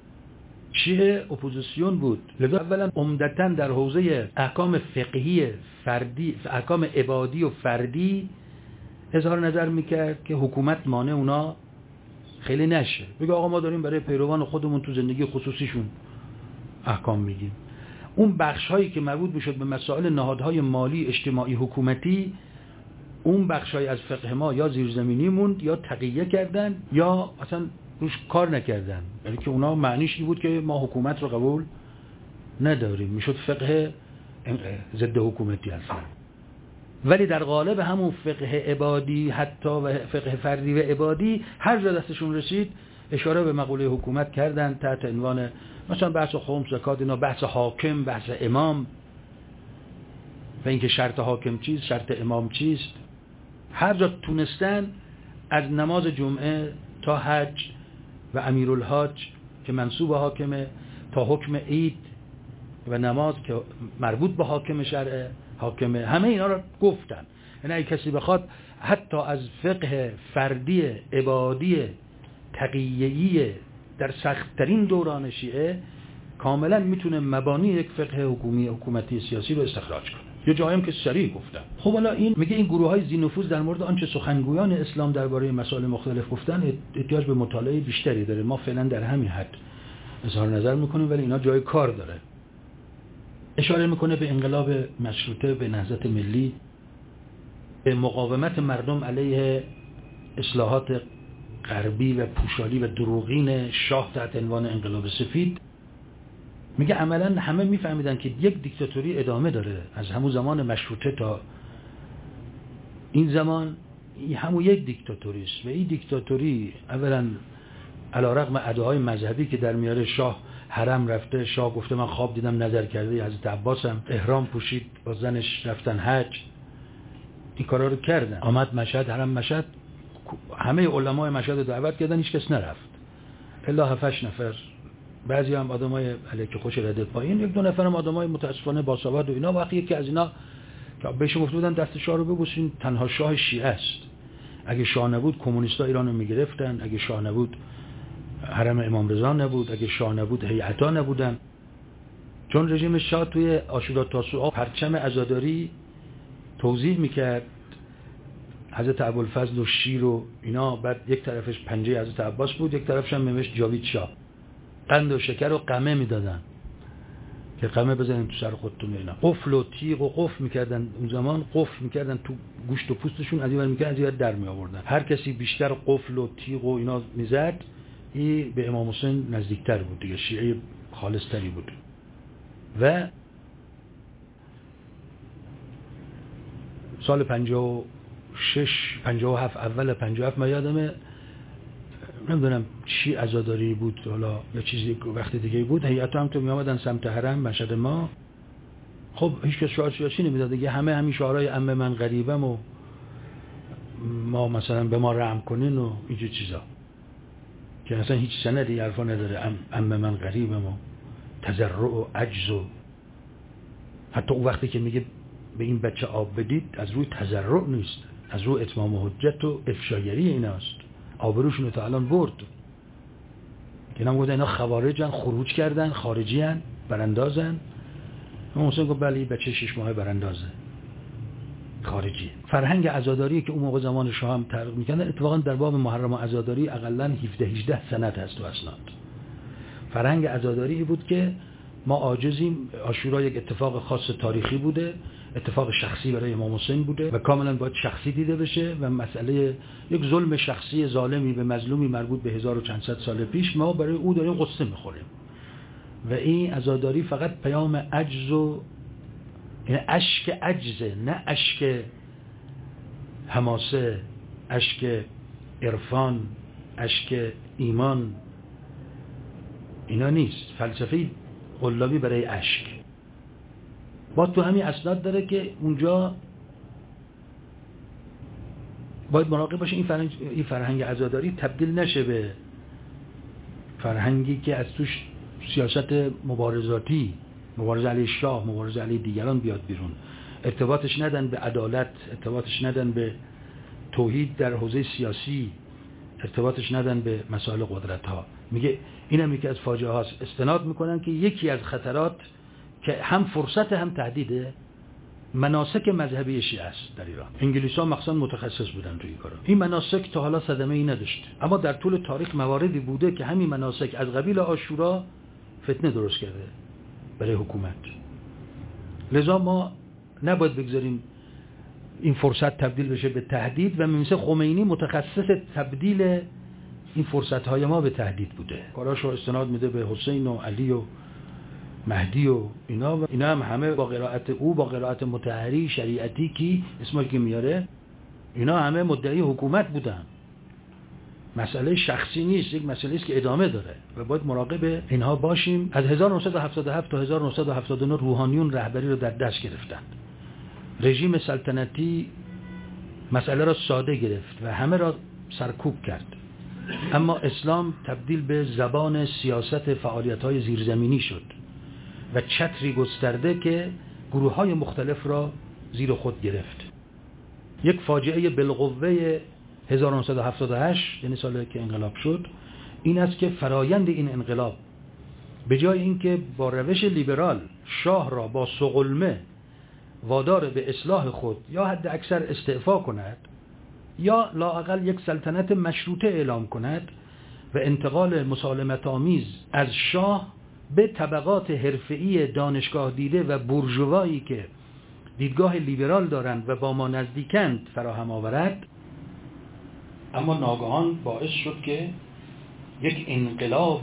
شیعه اپوزیسیون بود، لذا اولا عمدتاً در حوزه احکام فقهی فردی، احکام عبادی و فردی اظهار نظر میکرد که حکومت مانع اونا خیلی نشه، بگه آقا ما داریم برای پیروان خودمون تو زندگی خصوصیشون احکام میگیم. اون بخش هایی که مربوط میشد به مسائل نهادهای مالی اجتماعی حکومتی، اون بخش های از فقه ما یا زیرزمینی موند یا تقیه کردن یا اصلا روش کار نکردن، یعنی که اونا معنیش این بود که ما حکومت رو قبول نداریم، میشد فقه ضد حکومتی اصلا. ولی در قالب همون فقه عبادی حتی و فقه فردی و عبادی هر جا دستشون رسید اشاره به مقوله حکومت کردن تحت عنوان مثلا بحث خمس، زکات، اینا بحث حاکم، بحث امام و اینکه شرط حاکم چیست، شرط امام چیست. هر جا تونستن از نماز جمعه تا حج و امیرالحاج که منصوب حاکمه تا حکم عید و نماز که مربوط به حاکم شرعه حاکمه، همه اینا رو گفتن. یعنی اگه کسی بخواد حتی از فقه فردی عبادی تقیه‌ای در سخت‌ترین دوران شیعه کاملا میتونه مبانی یک فقه حکومی حکومتی سیاسی رو استخراج کنه. یه جایم که صریح گفتن. خب حالا این میگه این گروه‌های ذی‌نفوذ در مورد آنچه سخنگویان اسلام درباره مسائل مختلف گفتن احتیاج به مطالعه بیشتری داره. ما فعلا در همین حد اظهار نظر میکنیم، ولی اینا جای کار داره. اشاره میکنه به انقلاب مشروطه، به نهضت ملی، به مقاومت مردم علیه اصلاحات غربی و پوشالی و دروغین شاه تحت عنوان انقلاب سفید. میگه عملا همه میفهمیدن که یک دیکتاتوری ادامه داره از همون زمان مشروطه تا این زمان، این همون یک دیکتاتوری است و این دیکتاتوری اولا علیرغم ادعاهای مذهبی که در میاره، شاه حرم رفته، شاه گفته من خواب دیدم نظر کرده، حضرت عباس هم احرام پوشید با زنش رفتن حج، این کارا رو کردن. آمد مشهد، حرم مشهد، همه علمای مشهد رو دعوت کردن، هیچ کس نرفت الا هفت نفر، بعضی هم آدمای علیه خوش رده پایین، یک دو نفر هم آدمای متاسفانه باسواد و اینا. وقتی یکی از اینا که بهشون گفته بودن دست شاه رو ببوسین، تنها شاه شیعه است، اگه شاه نبود کمونیستا ایرانو میگرفتن، اگه شاه نبود حرم امام رضا نبود، اگه شاه نبود هیئتا نبودن. چون رژیم شاه توی عاشورا تاسوعا پرچم عزاداری توضیح میکرد، حضرت ابوالفضل و شیر و اینا، بعد یک طرفش پنجه حضرت عباس بود، یک طرفش هم نوشت جاوید شاه. قند و شکر و قمه میدادن که قمه بزنین تو سر خودتون. اینا قفل و تیغ و قفل میکردن اون زمان، قفل میکردن تو گوشت و پوستشون، از این ور میکردن از این ور در می آوردن. هر کسی بیشتر قفل و تیغ و اینا میزد، این به امام حسین نزدیکتر بود دیگه، شیعه خالصتری بود. و سال پنجاه و شش پنجاه و هفت اول پنجاه و هفت من یادمه، نمیدونم چی عزاداری بود حالا یا چیزی وقت دیگه بود، هیئت هم تو می آمدن سمت حرم مشهد ما. خب هیچ کس شعار سیاسی نمیداد دیگه، همه همین شعارهای عمه من غریبم و ما مثلا به ما رحم کنین و اینجور چیزا که اصلا هیچ سندی حرفا نداره. عمه من غریبم و تضرع و عجز و حتی اون وقتی که میگه به این بچه آب بدید، از روی تضرع نیست، از روی اتمام حجت و افشاگری ایناست. آبروشون تا الان برد. اینا میگن اینا خوارجن، خروج کردن، خارجی ان، براندازن. اون حسین گفت بله بچه شش ماهه براندازه، خارجی. فرهنگ عزاداری که اون موقع زمان شاه هم تحقیق میکردن، اتفاقا در باب محرم عزاداری حداقل هفده هجده سند هست تو اسناد. فرهنگ عزاداری بود که ما عاجزیم. عاشورا یک اتفاق خاص تاریخی بوده، اتفاق شخصی برای امام حسین بوده و کاملا باید شخصی دیده بشه و مسئله یک ظلم شخصی ظالمی به مظلومی مربوط به هزار و چند صد سال پیش، ما برای او داریم قصه میخوریم. و این عزاداری فقط پیام عجز و یعنی اشک عجزه، نه اشک حماسه، اشک عرفان، اشک ایمان. اینا نیست. فلسفه قلابی برای اشک. با تو همین اسناد داره که اونجا باید مراقب باشه این فرهنگ این فرهنگ عزاداری تبدیل نشه به فرهنگی که از توش سیاست مبارزاتی، مبارزه علیه شاه، مبارزه علیه دیگران بیاد بیرون. ارتباطش ندن به عدالت، ارتباطش ندن به توحید در حوزه سیاسی، ارتباطش ندن به مسائل قدرت ها. میگه اینم یکی از فاجعه هاست. استناد میکنن که یکی از خطرات که هم فرصت هم تهدیده، مناسک مذهبی شیعه است در ایران. انگلیس‌ها مخصوصا متخصص بودن توی این کارا. این مناسک تا حالا صدمه‌ای نداشته، اما در طول تاریخ مواردی بوده که همین مناسک از قبیل عاشورا فتنه درست کرده برای حکومت. لذا ما نباید بگذاریم این فرصت تبدیل بشه به تهدید و مثل خمینی متخصص تبدیل این فرصت‌های ما به تهدید بوده. کاراشو استناد میده به حسین و علی و مهدی و اینا و اینا هم همه با قرائت او، با قرائت مطهری شریعتی کی اسمش که میاره، اینا همه مدعی حکومت بودن. مسئله شخصی نیست، یک مسئله است که ادامه داره و باید مراقب اینها باشیم. از هزار و نهصد و هفتاد و هفت تا هزار و نهصد و هفتاد و نه روحانیون رهبری رو در دست گرفتن. رژیم سلطنتی مسئله را ساده گرفت و همه را سرکوب کرد. اما اسلام تبدیل به زبان سیاست فعالیت‌های زیرزمینی شد و چتری گسترده که گروه‌های مختلف را زیر خود گرفت. یک فاجعه بالقوه هزار و نهصد و هفتاد و هشت یعنی سالی که انقلاب شد این است که فرایند این انقلاب به جای اینکه با روش لیبرال شاه را با سقلمه وادار به اصلاح خود یا حد اکثر استعفا کند یا لااقل یک سلطنت مشروطه اعلام کند و انتقال مسالمت آمیز از شاه به طبقات حرفه‌ای دانشگاه دیده و بورژوایی که دیدگاه لیبرال دارند و با ما نزدیکند فراهم آورد، اما ناگهان باعث شد که یک انقلاب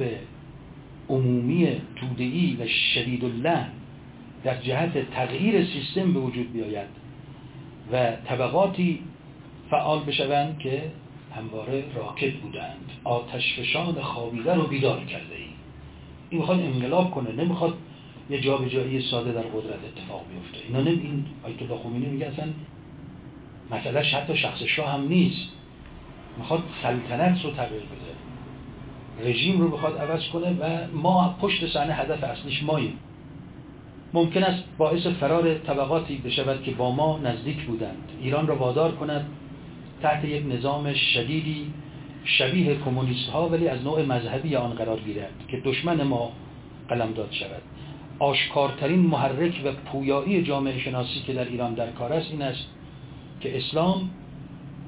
عمومی توده‌ای و شدید اللحن در جهت تغییر سیستم به وجود بیاید و طبقاتی فعال بشوند که همواره راکد بودند. آتشفشان خوابیده رو بیدار کرده ای. این میخواد انقلاب کنه، نمیخواد یه جابجایی ساده در قدرت اتفاق بیفته. اینا نمی این آیت الله خمینی میگه اصلا مسئله حتی شخص شاه هم نیست، میخواد سلطنت رو تغییر بده، رژیم رو بخواد عوض کنه و ما پشت صحنه هدف اصلیش ماییم. ممکن است باعث فرار طبقاتی بشود که با ما نزدیک بودند، ایران را وادار کند تحت یک نظام شدیدی شبیه کمونیست ها ولی از نوع مذهبی آن قرار گیرد که دشمن ما قلمداد شود. آشکارترین محرک و پویایی جامعه شناسی که در ایران در کار است این است که اسلام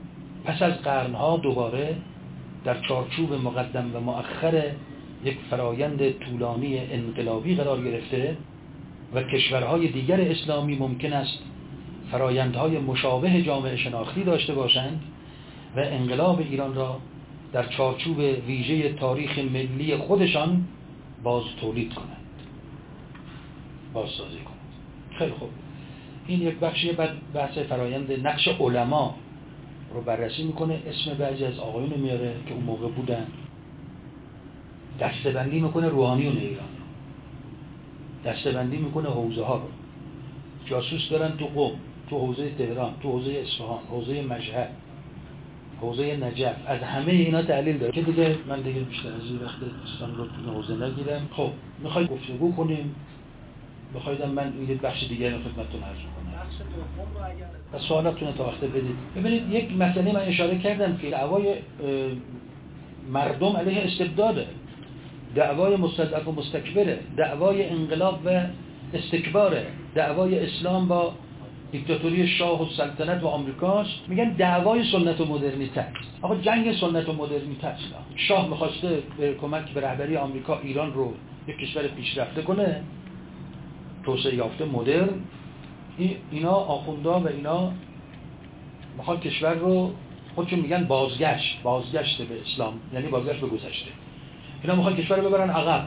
پس از قرنها دوباره در چارچوب مقدم و مؤخر یک فرایند طولانی انقلابی قرار گرفته و کشورهای دیگر اسلامی ممکن است فرایندهای مشابه جامعه شناختی داشته باشند و انقلاب ایران را در چارچوب ویژه تاریخ ملی خودشان باز تولید کنند، بازسازی کنند. خیلی خوب، این یک بخشی. بعد بحث فرایند نقش علما رو بررسی میکنه، اسم بعضی از آقایون میاره که اون موقع بودن، دسته‌بندی میکنه روحانیون ایران، دسته‌بندی میکنه حوزه ها رو. جاسوس دارن تو قم، تو حوزه تهران، تو حوزه اصفهان، حوزه مشهد، حوزه نجف، از همه اینا تحلیل داره که دیگه من دیگه بیشتر از این وقت دوستان رو تو حوزه نگیرم. خب میخواید گفتگو کنیم، بخوایدم من این بخش دیگه رو خدمتتون عرض کنم. بخش دوم رو اگر و سوالاتتون تا وقت بدید. ببینید یک مسئله من اشاره کردم که دعوای مردم علیه استبداده، دعوای مستضعف و مستکبره، دعوای انقلاب و استکباره، دعوای اسلام با دیکتاتوری شاه و سلطنت و آمریکاست. میگن دعوای سنت و مدرنیته است. آقا جنگ سنت و مدرنیته است. شاه میخواسته به کمک به رهبری آمریکا ایران رو یک کشور پیشرفته کنه، توسعه یافته، مدرن. اینا آخوندا و اینا میخوان کشور رو، خودشون میگن بازگشت، بازگشت به اسلام، یعنی بازگشت به گذشته. اینا میخوان کشور رو ببرن عقب.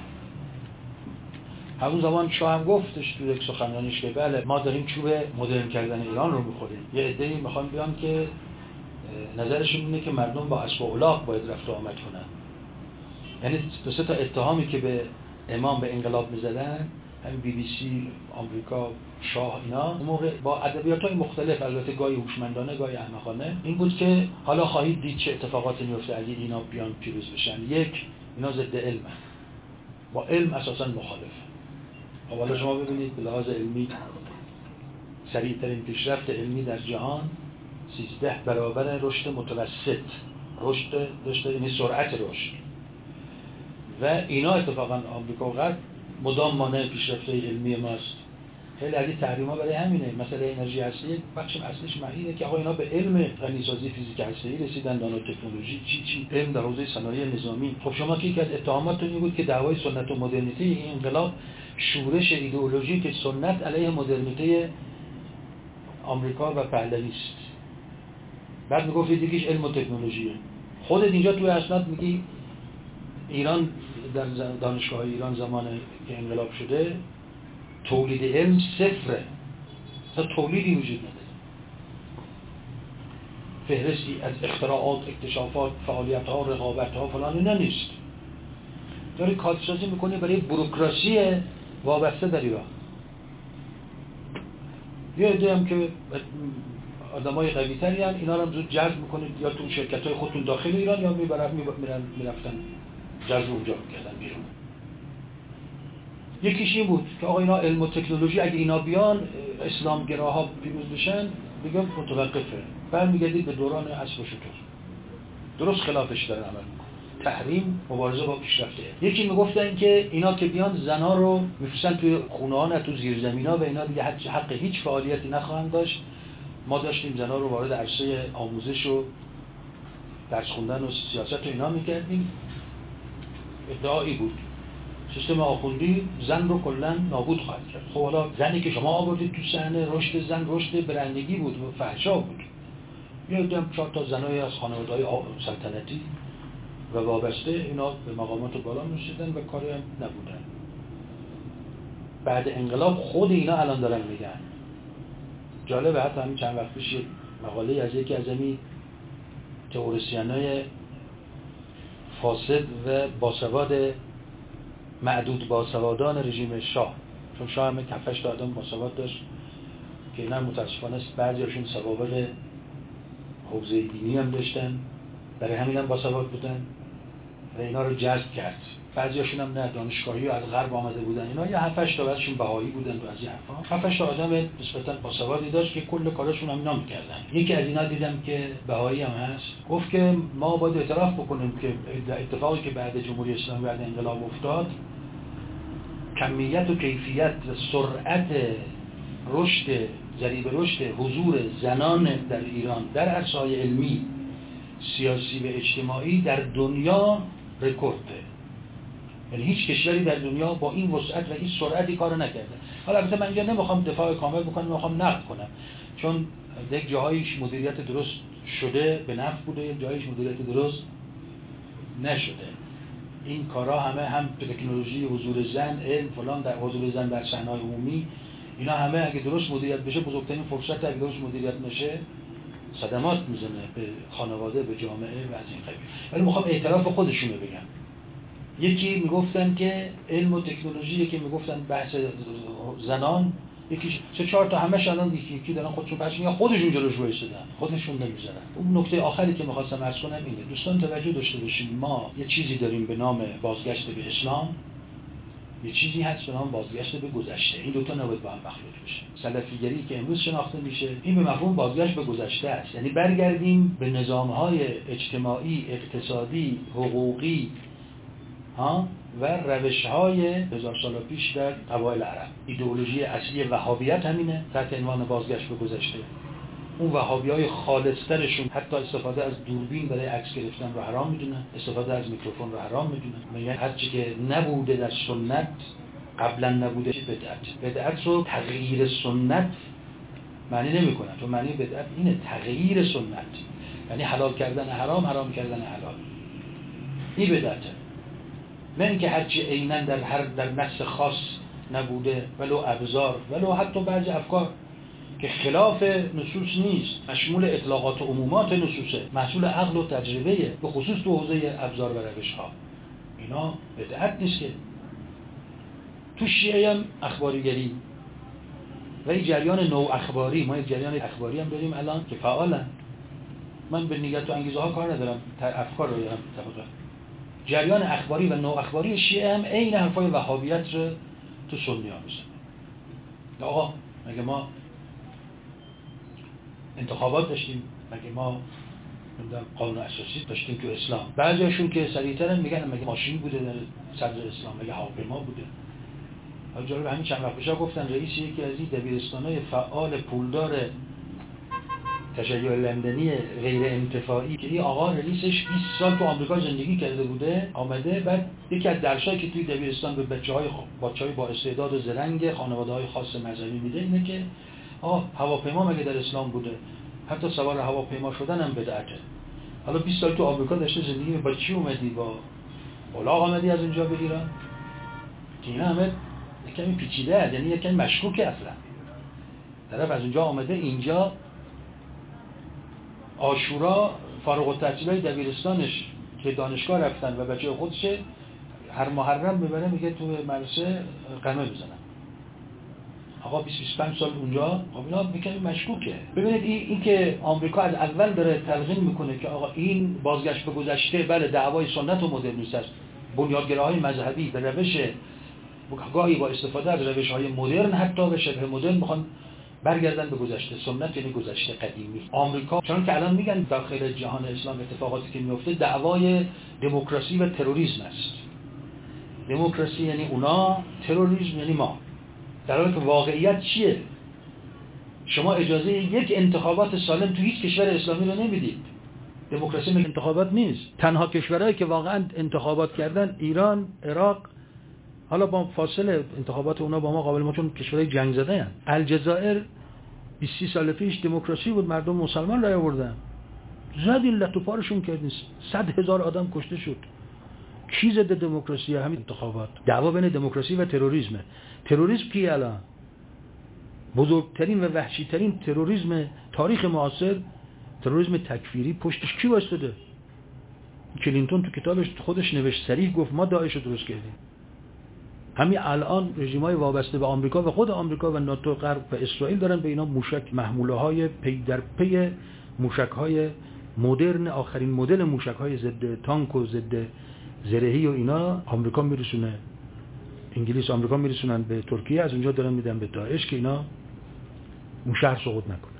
همون زمان شاه هم گفتش تو یک سخنرانیش که بله ما داریم چوب مدرن کردن ایران رو میخوریم. یه عده‌ای میخوان بیان که نظرشون اینه که مردم با اسب و الاغ باید رفت و آمد کنن. یعنی دو سه تا اتهامی که به امام به انقلاب میزدن، همین بی بی سی، آمریکا، شاه، اینا اون موقع با ادبیات‌های مختلف، البته گاهی هوشمندانه گاهی احمقانه، این بود که حالا خواهید دید چه اتفاقاتی میفته اگه اینا بیان پیروز بشن. یک، اینا ضد علمه، با علم اساسا مخالفه. حالا شما ببینید به لحاظ علمی سریع‌ترین پیشرفت علمی در جهان سیزده برابر رشد متوسط، رشد رشد یعنی سرعت رشد. و اینا اتفاقا آمریکا و غرب مدام مانع پیشرفت علمی ماست. خیلی از این تحریم‌ها برای همینه. مثلا انرژی هسته‌ای بخش اصلیش معنیه که آقا اینا به علم غنیسازی فیزیک هسته‌ای رسیدن، نانو تکنولوژی، چی چی علم در حوزه صنایع نظامی. خب شما که یکی از اتهاماتتون این بود که دعوای سنت و مدرنیته این انقلاب شورش ایدئولوژیک سنت علیه مدرنیته آمریکا و پهلوی است. بعد میگفتید یکیش علم و تکنولوژیه. خودت اینجا توی اسناد میگی ایران در دانشگاه ایران زمان که انقلاب شده تولید علم صفره، تا تولیدی وجود نداره. فهرستی از اختراعات، اکتشافات، فعالیت‌ها، رقابت‌ها فلان اینا نیست. داری کادرسازی میکنی برای بوروکراسی وابسته در ایران. یه عده هم که آدمای قوی‌تری ان، اینا رو هم زود جذب میکنید یا تو شرکت‌های خودتون داخل ایران یا میبرن میرن میرفتن جذب اونجا می‌کردن بیرون. یکیش این بود که آقا اینا علم و تکنولوژی اگه اینا بیان اسلامگراها پیروز بشن دیگه متوقفه. برمیگردید به دوران اسب و شتر. درست خلافش داره عمل میکنه. تحریم، مبارزه با پیشرفته. یکی میگفتن که اینا که بیان زنا رو میفرستن توی خونه‌ها نه تو زیرزمینا و اینا دیگه حق هیچ فعالیتی نخواهند داشت. ما داشتیم زنا رو وارد عرصه آموزش و درس خوندن و سیاست و اینا میکردیم. ادعایی بود سیستم آخوندی زن رو کلا نابود خواهد کرد. خب حالا زنی که شما آوردید تو صحنه، رشد زن رشد برندگی بود و فحشا بود. یه دم چهار تا زنای از خانواده‌های سلطنتی و وابسته اینا به مقامات بالا می‌رسیدن و کاری هم نبودن. بعد انقلاب خود اینا الان دارن میگن. جالبه، حتی همین چند وقت پیش مقاله از یکی از همین تئوریسین‌های فاسد و باسواد معدود باسوادان رژیم شاه، چون شاه هم کفش تا آدم باسواد داشت که اینا متاسفانه است بعضیاشون سوابق حوزه دینی هم داشتن، برای همین هم باسواد بودن و اینا رو جذب کرد. بعضیاشون هم نه، دانشگاهی از غرب آمده بودن اینا، یا هفتش تا بعضشون بهایی بودن و از این حرفا. هفتش تا آدم نسبتا باسوادی داشت که کل کارشون هم اینا می‌کردن. یکی از اینا دیدم که بهایی هم هست، گفت که ما باید اعتراف بکنیم که اتفاقی که بعد جمهوری اسلامی بعد انقلاب افتاد، کمیت و کیفیت و سرعت رشد، ضریب رشد حضور زنان در ایران در عرصه‌های علمی سیاسی و اجتماعی در دنیا رکورده. یعنی هیچ کشوری در دنیا با این وسعت و این سرعتی کارو نکرده. حالا البته من اینجا نمیخوام دفاع کامل بکنم، میخوام نقد کنم، چون یک جاهایش مدیریت درست شده به نفع بوده، یک جاهایش مدیریت درست نشده. این کارا همه هم تکنولوژی، حضور زن، علم فلان، در حضور زن در صحنه‌های عمومی، اینا همه اگه درست مدیریت بشه بزرگترین فرصت، اگه درست مدیریت نشه صدمات میزنه به خانواده، به جامعه و از این قبیل. ولی میخوام اعتراف خودشونو بگم. یکی میگفتن که علم و تکنولوژی، یکی میگفتن بحث زنان، یکی سه چهار تا همش الان یکی یکی دارن خودشون پخش میکنن، خودشون جلوش وایسادن، خودشون نمیذارن. اون نکته آخری که می‌خواستم عرض کنم اینه، دوستان توجه داشته باشید، ما یه چیزی داریم به نام بازگشت به اسلام، یه چیزی هست به نام بازگشت به گذشته. این دو تا نباید با هم مخلوط بشه. سلفیگری که امروز شناخته میشه، این به مفهوم بازگشت به گذشته است، یعنی برگردیم به نظام‌های اجتماعی، اقتصادی، حقوقی ها و روش‌های هزار سال پیش در قبایل عرب. ایدئولوژی اصلی وهابیت همینه، تحت عنوان بازگشت به گذشته. اون وهابی‌های خالص‌ترشون حتی استفاده از دوربین برای عکس گرفتن رو حرام میدونن، استفاده از میکروفون رو حرام میدونن. میگن هر چی که نبوده در سنت قبلا نبوده بدعت. بدعت رو تغییر سنت معنی نمی‌کنن. تو معنی بدعت اینه تغییر سنت، یعنی حلال کردن حرام، حرام کردن حلال. این بدعته. نه اینکه هرچی عیناً در هر در نص خاص نبوده، ولو ابزار، ولو حتی بعضی افکار که خلاف نصوص نیست، مشمول اطلاقات و عمومات نصوصه، محصول عقل و تجربه، به خصوص تو حوزه ابزار و روش‌ها. اینا بدعت نیست که. تو شیعه هم اخباریگری و این جریان نو اخباری، ما یک جریان اخباری هم داریم الان که فعالن. من به نیت و انگیزه ها کار ندارم، افکار رو دارم طبقه. جریان اخباری و نو اخباری شیعه هم عین حرفای وهابیت رو تو سنی ها میزنن. آقا مگه ما انتخابات داشتیم؟ مگه ما قانون اساسی داشتیم تو اسلام؟ بعضیشون که سریع‌ترن میگن مگه ماشین بوده در صدر اسلام، مگه هواپیما بوده؟ حالا جالب همین چند وقت پیش گفتن رئیس یکی از این دبیرستان‌های فعال پولدار تشیع لندنی غیر انتفاعی که این آقا رئیسش بیست سال تو آمریکا زندگی کرده بوده، آمده بعد یکی از درسایی که توی دبیرستان به بچه‌های بچه‌های با استعداد و زرنگ خانواده‌های خاص مذهبی میده اینه که آه هواپیما مگه در اسلام بوده؟ حتی سوار هواپیما شدن هم بدعته. حالا بیست سال تو آمریکا داشته زندگی، با چی اومدی؟ با الاغ آمدی از اونجا به ایران؟ که اینا همه یکمی پیچیده است، یعنی یکمی مشکوکه. اصلا طرف از اونجا آمده اینجا عاشورا فارغ التحصیلای دبیرستانش که دانشگاه رفتن و بچه خودشه هر محرم میبره میگه تو مدرسه قمه بزنن. آقا بیست بیست و پنج سال اونجا، خب اینا میکنه مشکوکه. ببینید این, این که آمریکا از اول داره تلقین میکنه که آقا این بازگشت به گذشته، بله دعوای سنت و مدرنیسم است، بنیادگراهای مذهبی به روش گاهی با استفاده از روش‌های مدرن حتی به شبه مدرن میخوان برگردن به گذشته. سنت یعنی گذشته قدیمی. آمریکا چون که الان میگن داخل جهان اسلام اتفاقاتی که میفته دعوای دموکراسی و تروریسم است. دموکراسی یعنی اونا، تروریسم یعنی ما. در حالی که واقعیت چیه؟ شما اجازه یک انتخابات سالم تو هیچ کشور اسلامی رو نمیدید. دموکراسی میگه انتخابات نیست. تنها کشورهایی که واقعا انتخابات کردن ایران، عراق، حالا با فاصله انتخابات اونا با ما قابل ما چون کشورهای جنگ زده هستند. الجزایر بیست سال پیش دموکراسی بود، مردم مسلمان رای آوردن. زدین لتو پارشون کردین، صد هزار آدم کشته شد. کی ضد دموکراسی؟ همین انتخابات. دعوا بین دموکراسی و تروریسم. تروریسم کی الان؟ بزرگترین و وحشیترین تروریسم تاریخ معاصر، تروریسم تکفیری. پشتش کی وایساده؟ کلینتون تو کتابش خودش نوشت، صریح گفت ما داعش رو درست کردیم. همین الان رژیم‌های وابسته به آمریکا و خود آمریکا و ناتو، غرب و اسرائیل دارن به اینا موشک محموله‌های پی در پی موشک‌های مدرن، آخرین مدل موشک‌های ضد تانک و ضد زرهی و اینا آمریکا میرسونه. انگلیس آمریکا میرسونن به ترکیه، از اونجا دارن میدن به داعش که اینا اون شهر سقوط نکنه.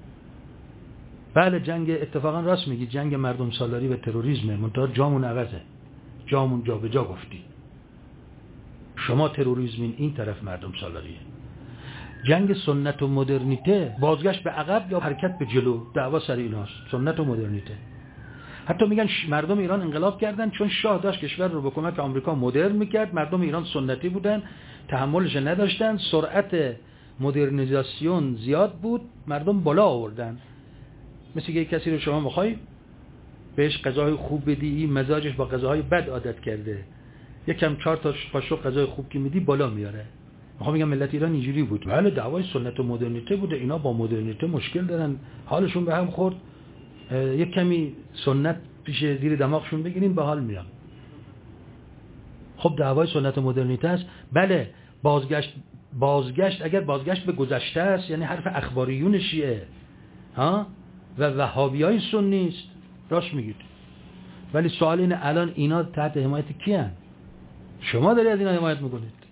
بله جنگ، اتفاقا راست میگی، جنگ مردم سالاری و تروریسم، منتها جامون عوضه. جامون جا به جا گفتی. شما تروریسمین، این طرف مردم سالاریه. جنگ سنت و مدرنیته، بازگشت به عقب یا حرکت به جلو، دعوا سر ایناست. سنت و مدرنیته. حتی میگن مردم ایران انقلاب کردن چون شاه داشت کشور رو به کمک آمریکا مدرن میکرد، مردم ایران سنتی بودن، تحملش نداشتن، سرعت مدرنیزاسیون زیاد بود، مردم بالا آوردن. مثل که یک کسی رو شما میخوای بهش غذای خوب بدی، مزاجش با غذاهای بد عادت کرده، یکم چهار تا قاشق غذای خوب که میدی بالا میاره. میخوام بگم ملت ایران اینجوری بود. بله دعوای سنت و مدرنیته بوده، اینا با مدرنیته مشکل دارن، حالشون به هم خورد، یک کمی سنت پیش زیر دماغشون بگیرین به حال میان. خب دعوای سنت و مدرنیته است. بله بازگشت بازگشت اگر بازگشت به گذشته است، یعنی حرف اخباریون شیعه ها و وهابیای سنی است، راست میگید. ولی سوال اینه الان اینا تحت حمایت کی هستند؟ شما داری از اینا حمایت میکنید.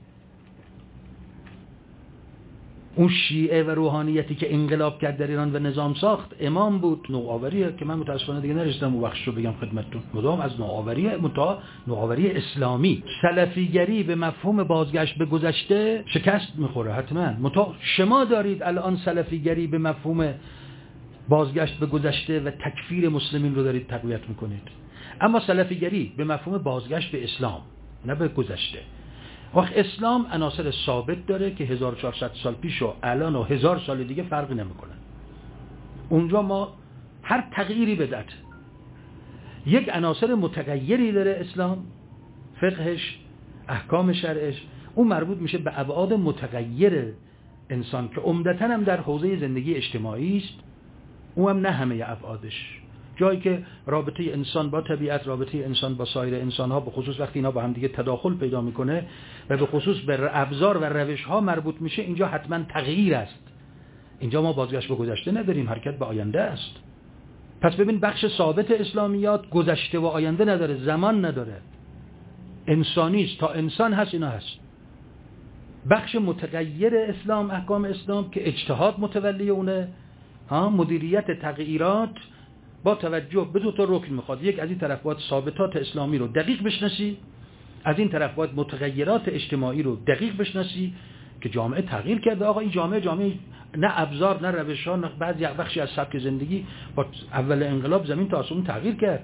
اون شیعه و روحانیتی که انقلاب کرد در ایران و نظام ساخت امام بود، نوآوریه که من متاسفانه دیگه نرسیدم اون بخش رو بگم خدمتتون. مدام از نوآوریه، متا نوآوری اسلامی. سلفیگری به مفهوم بازگشت به گذشته شکست میخوره حتما. متا شما دارید الان سلفیگری به مفهوم بازگشت به گذشته و تکفیر مسلمین رو دارید تقویت میکنید. اما سلفیگری به مفهوم بازگشت به اسلام، نه به گذشته. وقت اسلام عناصر ثابت داره که هزار و چهارصد سال پیش و الان و هزار سال دیگه فرقی نمیکنن. اونجا ما هر تغییری بدعت. یک عناصر متغیری داره اسلام، فقهش، احکام شرعش، اون مربوط میشه به ابعاد متغیر انسان که عمدتاً هم در حوزه زندگی اجتماعی است. اون هم نه همه ابعادش. جایی که رابطه انسان با طبیعت، رابطه انسان با سایر انسان‌ها، به خصوص وقتی اینا با هم دیگه تداخل پیدا میکنه و به خصوص به ابزار و روش‌ها مربوط میشه، اینجا حتما تغییر است. اینجا ما بازگشت به گذشته نداریم، حرکت به آینده است. پس ببین بخش ثابت اسلامیات گذشته و آینده نداره، زمان نداره، انسانی است، تا انسان هست اینا هست. بخش متغیر اسلام، احکام اسلام که اجتهاد متولی اونه، ها، مدیریت تغییرات با توجه به دو تا رکن میخواد. یک، از این طرف باید ثابتات اسلامی رو دقیق بشناسی، از این طرف باید متغیرات اجتماعی رو دقیق بشناسی که جامعه تغییر کرده. آقا این جامعه جامعه نه ابزار نه روش ها، نه بعضی بخشی از سبک زندگی با اول انقلاب زمین تا آسمون تغییر کرد.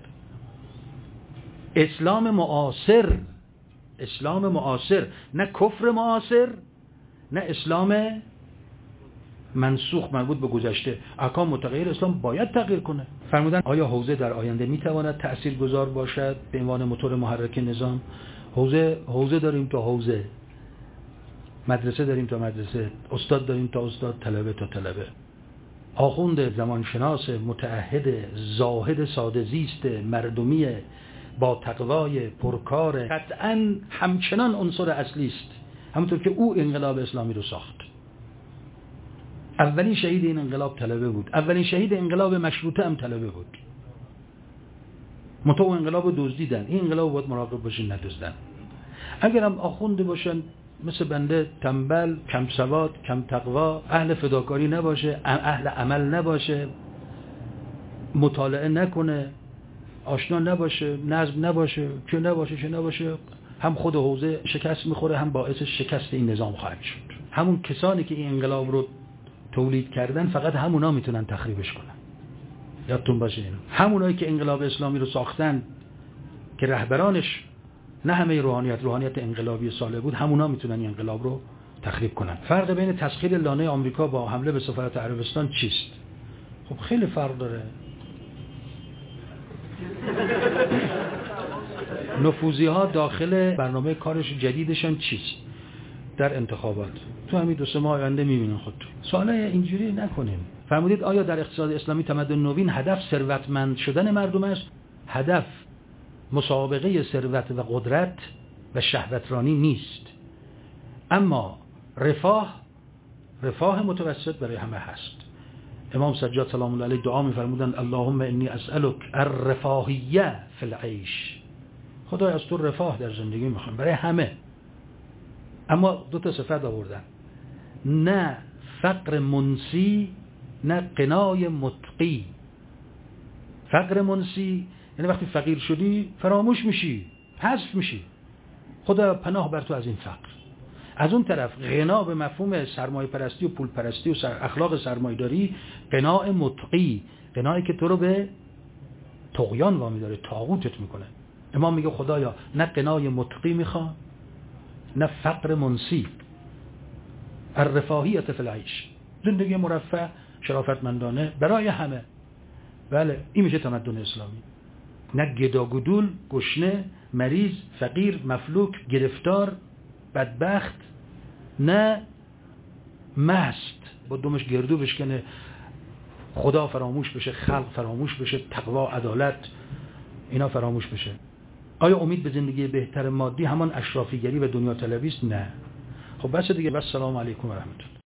اسلام معاصر، اسلام معاصر، نه کفر معاصر، نه اسلام منسوخ مربوط به گذشته. احکام متغیر اسلام باید تغییر کنه. فرمودن آیا حوزه در آینده میتواند تاثیرگذار باشد به عنوان موتور محرک نظام؟ حوزه حوزه داریم تا حوزه، مدرسه داریم تا مدرسه، استاد داریم تا استاد، طلبه تا طلبه. آخوند زمانشناس متعهد زاهد ساده زیست مردمی با تقوای پرکار قطعاً همچنان عنصر اصلی است، همونطور که او انقلاب اسلامی رو ساخت. اولین شهید این انقلاب طلبه بود، اولین شهید انقلاب مشروطه هم طلبه بود. متو انقلاب رو دزدیدن، این انقلاب باید مراقب باشین ندزدن. اگرم آخونده باشن مثل بنده تنبل، کم سواد، کم تقوا، اهل فداکاری نباشه، اهل عمل نباشه، مطالعه نکنه، آشنا نباشه، نظم نباشه، چه نباشه چه نباشه، هم خود حوزه شکست میخوره، هم باعث شکست این نظام خواهد شد. همون کسانی که این انقلاب رو تولید کردن فقط همونا میتونن تخریبش کنن. یادتون باشه اینو. همونایی که انقلاب اسلامی رو ساختن که رهبرانش نه همه روحانیت روحانیت انقلابی صالح بود، همونا میتونن این انقلاب رو تخریب کنن. فرق بین تسخیر لانه آمریکا با حمله به سفارت عربستان چیست؟ خب خیلی فرق داره. نفوذی ها داخل برنامه کارش جدیدشان چیست در انتخابات؟ تو همین دو سه ماه آینده میبینن خودتون. سوال اینجوری نکنیم. فرمودید آیا در اقتصاد اسلامی تمدن نوین هدف ثروتمند شدن مردم است؟ هدف مسابقه ثروت و قدرت و شهوترانی نیست، اما رفاه رفاه متوسط برای همه هست. امام سجاد سلام الله علیه دعا می‌فرمودند اللهم انی اسألک الرفاهیه فی العیش. خدای از تو رفاه در زندگی میخوام برای همه، اما دو تا صفت آوردن، نه فقر منسی نه قنای متقی. فقر منسی یعنی وقتی فقیر شدی فراموش میشی، حذف میشی، خدا پناه بر تو از این فقر. از اون طرف غنا به مفهوم سرمایه پرستی و پول پرستی و سر اخلاق سرمایه داری، قناع متقی، قناعی که تو رو به طغیان وامی داره، طاغوتت میکنه. امام میگه خدایا نه قنای متقی میخوام نه فقر منسی، الرفاهیت فی العیش، زندگی مرفه شرافتمندانه برای همه. بله این میشه تمدن اسلامی. نه گداگدول، گشنه، مریض، فقیر، مفلوک، گرفتار، بدبخت، نه مست با دومش گردو بشکنه، خدا فراموش بشه، خلق فراموش بشه، تقوا، عدالت اینا فراموش بشه. آیا امید به زندگی بهتر مادی همان اشرافیگری و دنیا طلبی است؟ نه. خب بس دیگه، بس. سلام علیکم و رحمت الله.